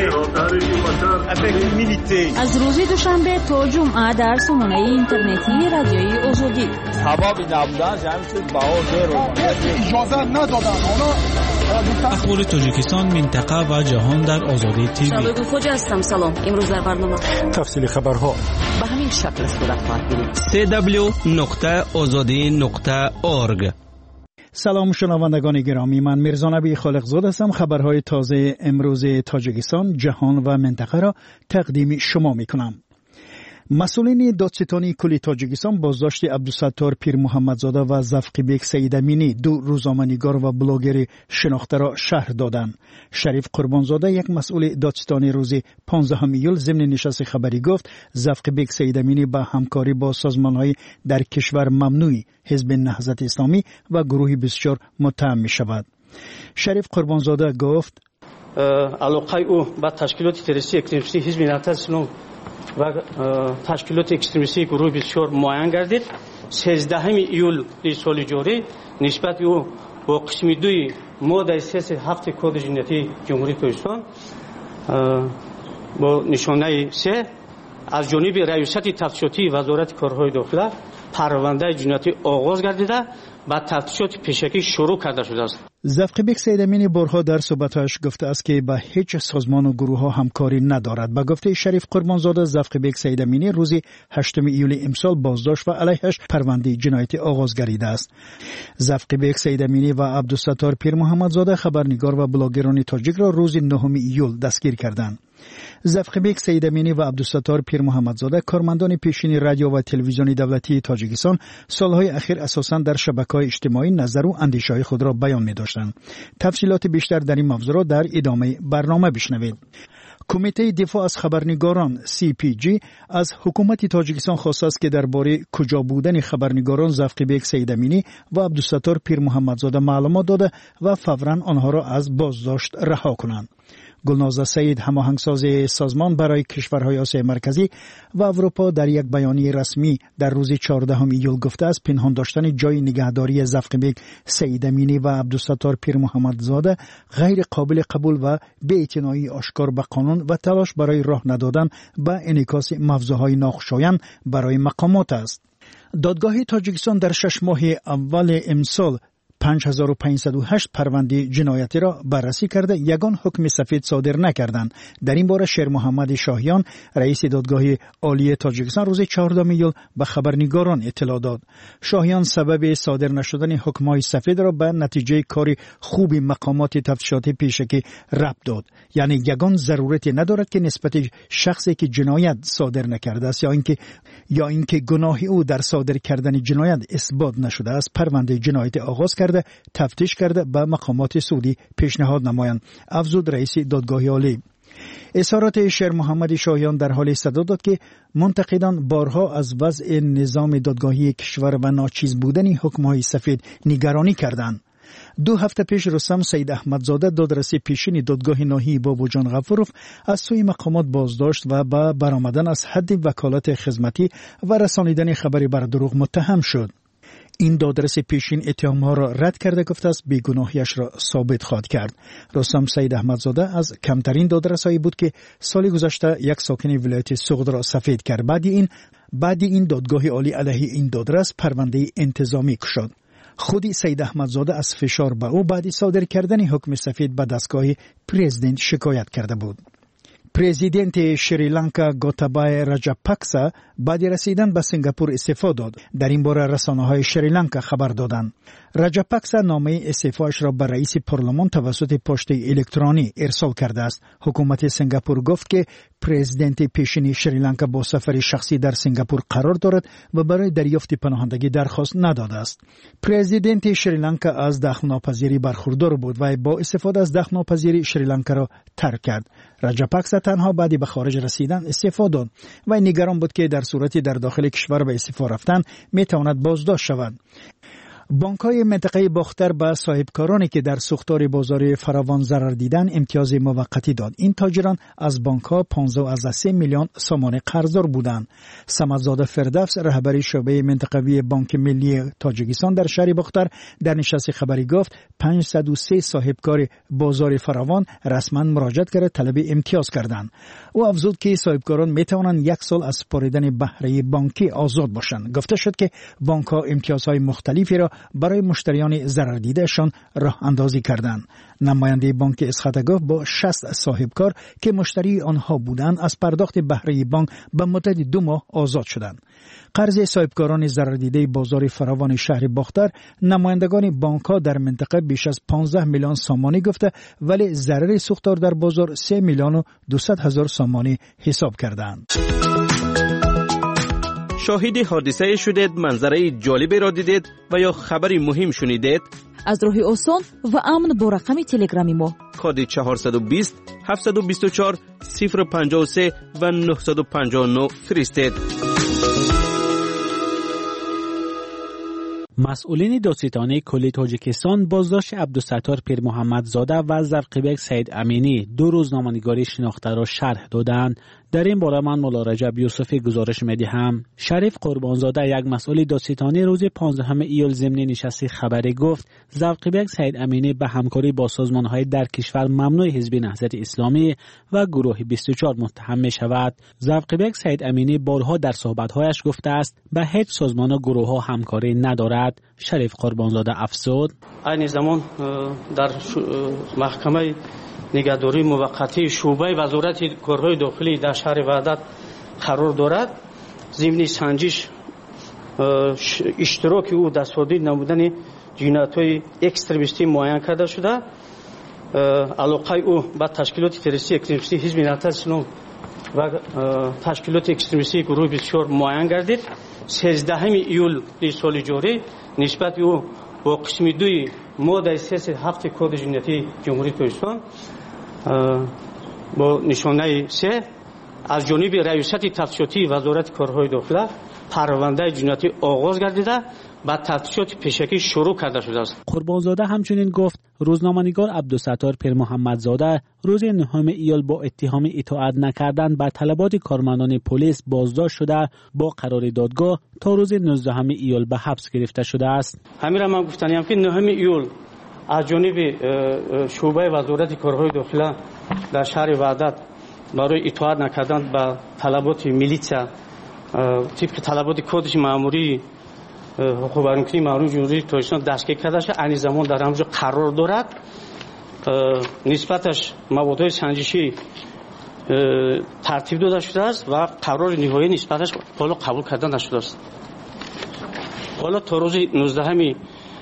Speaker 4: می‌کنم.
Speaker 1: از روز دوشنبه تا جمعه در سامانه اینترنتی رادیوی آزادی.
Speaker 14: سبب نبودن جمع شد بهادر رو اجازه ندادن.
Speaker 19: اخبار تاجیکستان، منطقه و جهان در آزادی تیوی.
Speaker 21: شبگو خوج هستم. سلام. امروز در برنامه
Speaker 4: تفصیل خبرها
Speaker 21: به همین شکل صورت خواهد گرفت.
Speaker 25: دبلیو دبلیو دبلیو نقطه آزادی نقطه اورگ.
Speaker 8: سلام شنوندگان گرامی، من میرزا نبی خالقزاد هستم. خبرهای تازه امروز تاجیکستان، جهان و منطقه را تقدیم شما میکنم. مسئولین دادستانی کل تاجیکستان بازداشت عبدالستار پیر محمدزاده و زفقیبک سیدامینی، دو روزنامه‌نگار و بلاگر شناخته را شهر دادند. شریف قربانزاده، یک مسئول دادستانی، روز پانزدهم ایول ضمن نشست خبری گفت زفقیبک سیدامینی با همکاری با سازمان‌های در کشور ممنوعی حزب نهضت اسلامی و گروه بیست و چهار متهم می‌شود. شریف قربانزاده گفت
Speaker 26: علاقه او با تشکیلات تروریستی اکستریمیستی حزب نهضت اسلامی و تشکیلات اکستریمیستی گروه بیست و چهار معین گردید. سیزدهم ایول سال جاری نسبت او با قسم دوی ماده سه هفت کد جنایتی جمهوری تاجیکستان با نشانه سه از جانب ریاست تفتیشاتی وزارت کارهای داخله پرونده جنایتی آغاز گردیده و تفتیشات پیشکی شروع کرده شده است.
Speaker 8: زفقیبک سیدامینی بارها در صحبتش گفته است که با هیچ سازمان و گروه ها همکاری ندارد. با گفته شریف قربانزاده، زفقیبک سیدامینی روز هشتم ایول امسال بازداشت و علیهش پرونده جنایتی آغاز گردیده است. زفقیبک سیدامینی و عبدالستار پیر محمدزاده، خبرنگار و بلاگران تاجیک را روز نهم ایول دستگیر کردند. زفقیبک سیدامینی و عبدالستار پیر محمدزاده کارمندان پیشین رادیو و تلویزیون دولتی تاجیکستان سالهای اخیر اساساً در شبکه‌های اجتماعی نظر و اندیشه‌های خود را بیان می‌داشتند. تفصیلات بیشتر در این موضوع را در ادامه برنامه بشنوید. کمیته دفاع از خبرنگاران سی پی جی از حکومت تاجیکستان خواسته است که درباره کجا بودن خبرنگاران زفقیبک سیدامینی و عبدالستار پیر محمدزاده معلومات داده و فوراً آنها را از بازداشت رها کنند. گلنازه سعید، هماهنگساز سازمان برای کشورهای آسیای مرکزی و اروپا، در یک بیانیه رسمی در روز چهاردهم ایول گفته است پنهان داشتن جای نگهداری زفقیبک سیدامینی و عبدالستار پیر محمدزاده غیر قابل قبول و بی‌اعتنایی آشکار به قانون و تلاش برای راه ندادن به انعکاس موضوعهای ناخوشایند برای مقامات است. دادگاه تاجیکستان در شش ماه اول امسال پنج هزار و پانصد و هشت پرونده جنایتی را بررسی کرده یگان حکم سفید صادر نکردند. در این باره شیر محمد شاهیان رئیس دادگاه عالی تاجیکستان روز چهاردهم ایول به خبرنگاران اطلاع داد. شاهیان سبب صادر نشدن حکم‌های سفید را به نتیجه کار خوب مقامات تفتیشاتی پیشکی ربط داد. یعنی یگان ضرورتی ندارد که نسبت شخصی که جنایت صادر نکرده است یا اینکه یا اینکه گناه او در صادر کردن جنایت اثبات نشده است پرونده جنایت آغاز کرده تفتیش کرده به مقامات سعودی پیشنهاد نمایند، افزود رئیس دادگاه عالی. اظهارات شیر محمد شاهیان در حال صدا داد که منتقدان بارها از وضع نظام دادگاهی کشور و ناچیز بودن حکم‌های سفید نگرانی کردند. دو هفته پیش رستم سید احمدزاده دادرسی پیشین دادگاه ناحیه بابوجان غفوروف از سوی مقامات بازداشت و به برآمدن از حد وکالت خدمتی و رسانیدن خبری بر دروغ متهم شد. این دادرس پیشین اتهام‌ها را رد کرده گفته است بیگناهیش را ثابت خواهد کرد. رستم سید احمدزاده از کمترین دادرسایی بود که سال گذشته یک ساکن ولایت سوغد را سفید کرد. بعد این بعد این دادگاه عالی علیه این دادرس پرونده انتظامی کشید. خودی سید احمدزاده از فشار به او بعد صادر کردن حکم سفید به دستگاه پرزیدنت شکایت کرده بود. پرزیدنت شریلانکا گوتابای راجاپاکسا بعد رسیدن به سنگاپور استعفا داد. در این باره رسانه‌های شریلانکا خبر دادند. راجاپاکسا نامه استعفایش را به رئیس پارلمان توسط پست الکترونی ارسال کرده است. حکومت سنگاپور گفت که پرزیدنت پیشین شریلانکا با سفر شخصی در سنگاپور قرار دارد و برای دریافت پناهندگی درخواست نداده است. پرزیدنت شریلانکا از دخل‌ناپذیری برخوردار بود و با استفاده از دخل‌ناپذیری شریلانکا را ترک کرد. راجاپاکسا تنها بعدی به خارج رسیدن استعفا داد و نگران بود که در صورتی در داخل کشور به استعفا رفتن میتواند بازداشت شود. بانک‌های منطقه باختر به صاحبکارانی که در سوختار بازار فراوان ضرر دیدن امتیاز موقتی داد. این تاجران از بانک‌ها پانزده از سه میلیون سامانه قرضدار بودند. صمدزاده فردوس رهبر شعبه منطقوی بانک ملی تاجیکستان در شهر باختر در نشست خبری گفت پانصد و سه صاحبکار بازار فراوان رسما مراجعه کرده طلب امتیاز کردند. او افزود که صاحبکاران میتوانند یک سال از سپردن بهره بانکی آزاد باشند. گفته شد که بانک‌ها امتیازهای مختلفی را برای مشتریان ضرر دیدهشان راه اندازی کردند. نماینده بانک اسخاتگاه با شصت صاحبکار که مشتری آنها بودند از پرداخت بهره بانک به مدت دو ماه آزاد شدند. قرض صاحبکاران ضرر دیده بازار فراوان شهر باختر نمایندگان بانک‌ها در منطقه بیش از پانزده میلیون سامانه گفته ولی ضرر سوختار در بازار سه میلیون و دویست هزار سامانه حساب کردند.
Speaker 25: شاهد حادثه شدید، منظره جالبی را دیدید و یا خبری مهم شنیدید؟
Speaker 21: از راه آسان و امن با رقم تلگرامی ما
Speaker 25: کد چهارصد و بیست هفتصد و بیست و چهار صفر پنجاه و سه و نهصد و پنجاه و نه فرستید.
Speaker 19: مسئولین دادستانی کل تاجیکستان بازداشت عبدالستار پیر محمد زاده و زرقیبک سید امینی دو روزنامه‌نگاری شناخته را شرح دادند. در این باره من مولا رجب یوسفی گزارش می‌دهم. شریف قربانزاده یک مسئول دادستانی روز پانزدهم ایول ضمن نشست خبری گفت زرقیبک سید امینی به همکاری با سازمان‌های در کشور ممنوع حزب نهضت اسلامی و گروه بیست و چهار متهم می‌شود. زرقیبک سید امینی بارها در صحبت‌هایش گفته است به هیچ سازمان و گروه‌ها همکاری ندارد. شریف قربانزاده افزود
Speaker 26: این زمان در محکمه نگهداری موقتی شعبه وزارت کارهای داخلی در شهر وحدت قرار دارد. ضمن سنجش اشتراک او در صادر نمودن جنایت‌های اکستریمیستی معین کرده شده. علاقه او به تشکیلات تروریستی اکستریمیستی حزب نهضت اسلام و تشکیلات اکستریمیستی گروه بیست و چهار معین گردید. سیزدهم ایول سال جاری نسبت او با قسم دوی ماده سه هفت کد جنایتی جمهوری تاجیکستان با نشانه سه از جانب رئیست تفتیشاتی وزارت کارهای داخلی پرونده جنایتی آغاز گردیده و تفتیشات پیشکی شروع کرده شده است.
Speaker 19: قربانزاده همچنین گفت روزنامه‌نگار عبدالستار پیر محمد زاده روز نهم ایول با اتهام اطاعت نکردن به طلبات کارمندان پلیس بازداشت شده با قرار دادگاه تا روز نوزدهم ایول به حبس گرفته شده است.
Speaker 26: همین را من گفتنیم که نهم ایول از جانب شعبه وزارت کارهای داخلی در شهر وحدت برای اطاعت نکردن به طلبات میلیسیا طبق طلبات کدش مأموری حقوق معروف جمهوری تاجیکستان دستگیر کرده شد. این زمان در همونجا قرار دارد. نسبتش موادهای سنجشی ترتیب داده شده است و قرار نهایی نسبتش حالا قبول کردن نشده است. حالا تا روز نوزدهم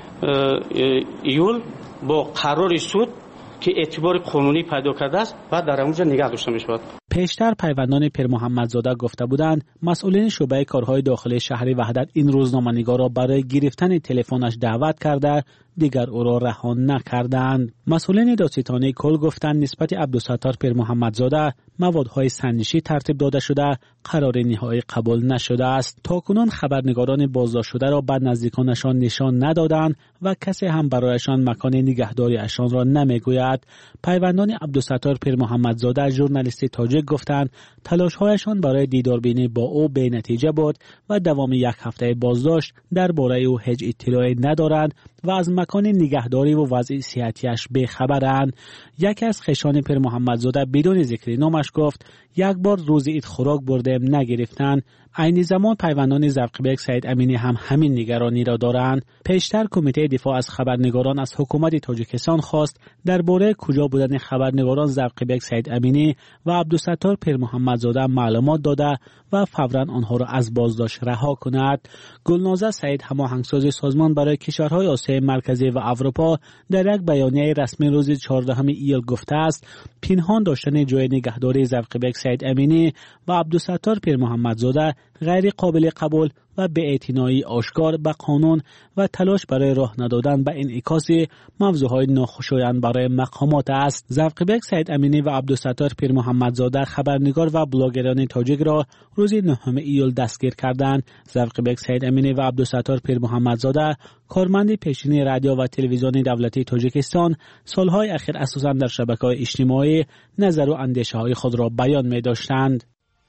Speaker 26: ایول با قرار سود که اعتبار قانونی پیدا کرده است و در اونجا نگه داشته میشود.
Speaker 19: پیشتر پیوندان پیر محمدزاده گفته بودند مسئولین شعبه کارهای داخلی شهر وحدت این روزنامه‌نگار را برای گرفتن تلفنش دعوت کرده دیگر او را رها نکردند. مسئولین دادستانی کل گفتند نسبت عبدالستار پیر محمدزاده موادهای سنجشی ترتیب داده شده قرار نهایی قبول نشده است. تاکنون خبرنگاران بازداشت شده را به نزدیکانشان نشان ندادند و کسی هم برایشان مکان نگهداری اشان را نمیگوید. پیوندان عبدالستار پیر محمدزاده ژورنالیست تاجیک گفتند تلاش‌هایشان برای دیداربینی با او بی نتیجه بود و دوام یک هفته بازداشت درباره او هیچ اطلاعی ندارند و از مکان نگهداری و وضع صحتیش بی‌خبرند. یکی از خویشان پیر محمدزاده بدون ذکر نامش گفت یک بار روز عید خوراک بردیم نگرفتند. عین زمان پیوندان زرقبیک سید امینی هم همین نگرانی را دارند. پیشتر کمیته دفاع از خبرنگاران از حکومت تاجیکستان خواست درباره کجا بودن خبرنگاران زرقبیک سید امینی و عبدالستار پیر محمدزاده معلومات داده و فوراً آنها را از بازداشت رها کند. گلنازه سعید هماهنگساز سازمان برای کشورهای آسیای مرکزی و اروپا در یک بیانیه رسمی روز چهاردهم ایل گفته است پنهان داشتن جای نگهداری زرقبیک سید امینی و عبدالستار پیر محمدزاده غیر قابل قبول و به اعتنایی آشکار به قانون و تلاش برای راه ندادن به انعکاس موضوعهای ناخوشایند برای مقامات است. زرقبیک سید امینی و عبدالستار پیر محمدزاده خبرنگار و بلاگران تاجیک را روز نهم ایول دستگیر کردند. زرقبیک سید امینی و عبدالستار پیر محمدزاده کارمند پیشین رادیو و تلویزیون دولتی تاجیکستان سالهای اخیر اساساً در شبکه‌های اجتماعی نظر و اندیشه‌های خود را بیان می‌داشتند.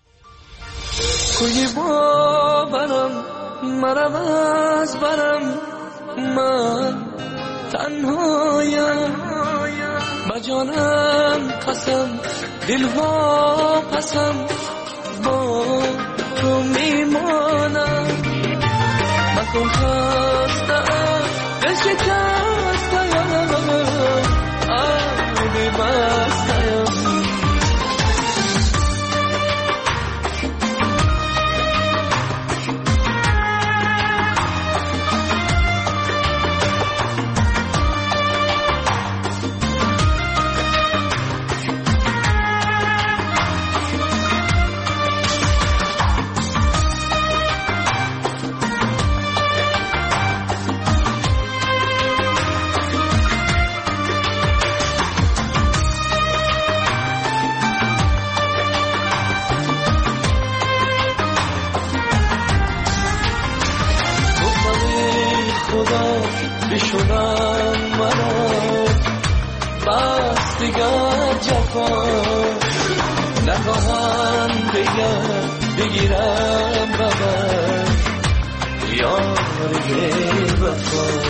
Speaker 5: کوی باورم مرم از برم من تنهایم با جانم قسم دل وا پسم با تو میمانم مکن خستم دل شکستم آبی بستم بشونم مرا بس دیگر جفا نخواهم دیگر بگیرم ببر یاری وفا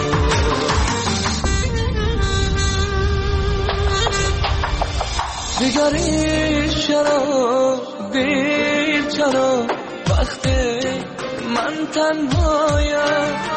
Speaker 5: دیگری چرا دیر چرا وقتی من تنهایم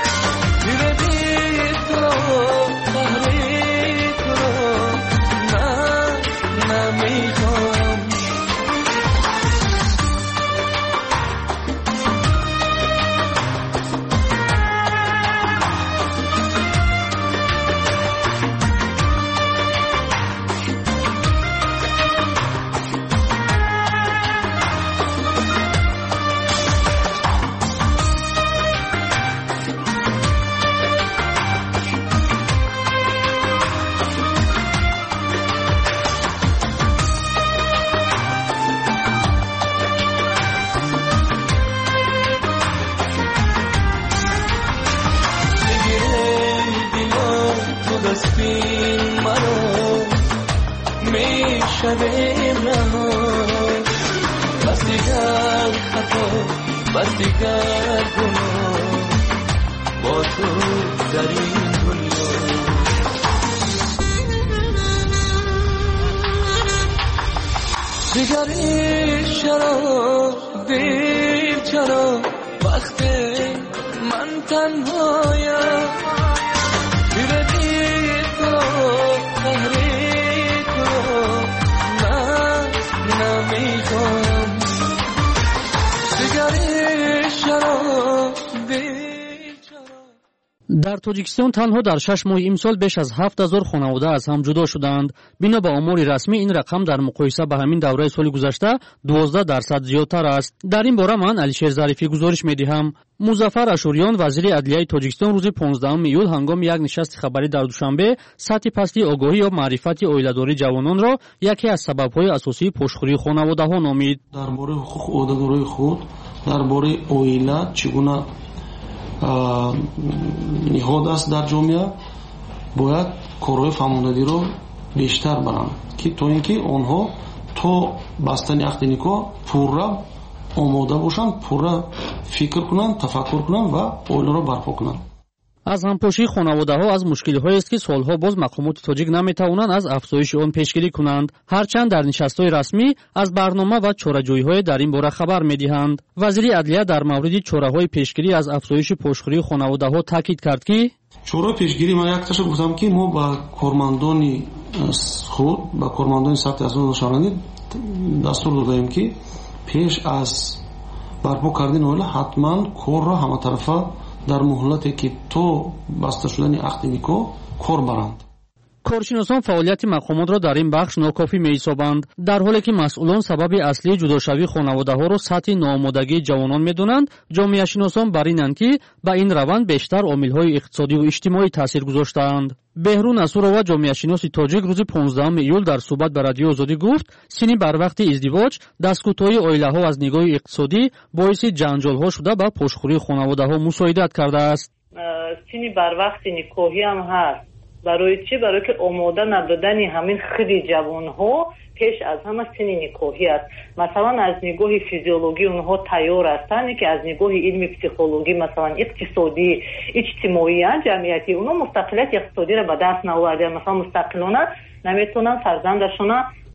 Speaker 5: شدیم رها بس دیگر خطا بس دیگر گناه با تو در این دنیا دیگری چرا دیر چرا وقتی من تنهایم بیردی تو قهری تو من نمیخوام سیگاری شراب
Speaker 12: дар тоҷикистон танҳо дар шаш моҳи имсол беш аз ҳафт ҳазор хонавода аз ҳам ҷудо шуданд. бино ба омори расмӣ ин рақам дар муқоиса ба ҳамин давраи соли гузашта дувоздаҳ дарсад зиёдтар аст. дар ин бора ман алишер зарифӣ гузориш медиҳам. музаффар ашурён вазири адлияи тоҷикистон рӯзи понздаҳум июл ҳангоми як нишасти хабарӣ дар душанбе сатҳи пасти огоҳӣ ё маърифати оиладории ҷавононро яке аз сабабҳои асосии пошхӯрии хонаводаҳо номид.
Speaker 13: дар бораи ҳуқуқ оиладории худ, дар бораи оила чӣ гуна ниҳод аст дар ҷомеа, бояд корҳои фаҳмондагиро бештар баранд, ки то ин ки онҳо то бастани ақди никоҳ пурра омода бошанд, пурра фикр кунанд, тафаккур кунанд ва оиларо барпо кунанд.
Speaker 12: аз ҳампошии хонаводаҳо аз мушкилиҳоест ки солҳо боз мақомоти тоҷик наметавонанд аз афзоиши он пешгирӣ кунанд, ҳарчанд дар нишастҳои расмӣ аз барнома ва чораҷӯиҳое дар ин бора хабар медиҳанд. вазири адлия дар мавриди чораҳои пешгирӣ аз афзоиши пошхӯрии хонаводаҳо таъкид кард ки
Speaker 13: чораи пешгирӣ ман якташа гуфтам ки мо ба кормандони худ, ба кормандони сабти асбоби ношавандӣ дастур додаем ки пеш аз барпо кардани оила ҳатман корро ҳаматарафа дар муҳлате ки то баста шудани ақди никоҳ кор баранд.
Speaker 12: коршиносон фаъолияти мақомотро дар ин бахш нокофӣ меҳисобанд, дар ҳоле ки масъулон сабаби аслии ҷудошавии хонаводаҳоро сатҳи ноомодагии ҷавонон медонанд, ҷомеашиносон бар инанд ки ба ин раванд бештар омилҳои иқтисодиву иҷтимоӣ таъсир гузоштаанд. беҳру насурова, ҷомеашиноси тоҷик, рӯзи понздаҳум июл дар суҳбат ба радиои Озодӣ гуфт, синни барвақти издивоҷ, дасткӯтоҳии оилаҳо аз нигоҳи иқтисодӣ боиси ҷанҷолҳо шуда ба пошхӯрии хонаводаҳо мусоидат кардааст.
Speaker 3: синни барвақти никоҳӣ ҳам ҳаст. барои чӣ? барое ки омода набудани ҳамин хиди ҷавонҳо пеш аз ҳама синни никоҳӣ аст. масалан аз нигоҳи физиологӣ онҳо тайёр ҳастанд, ки аз нигоҳи илми психологӣ, масалан иқтисодӣ, иҷтимоия, ҷамъиятӣ, онҳо мустақилияти иқтисодиро ба даст наоварда, масалан мустақилона наметавонанд фарзандашона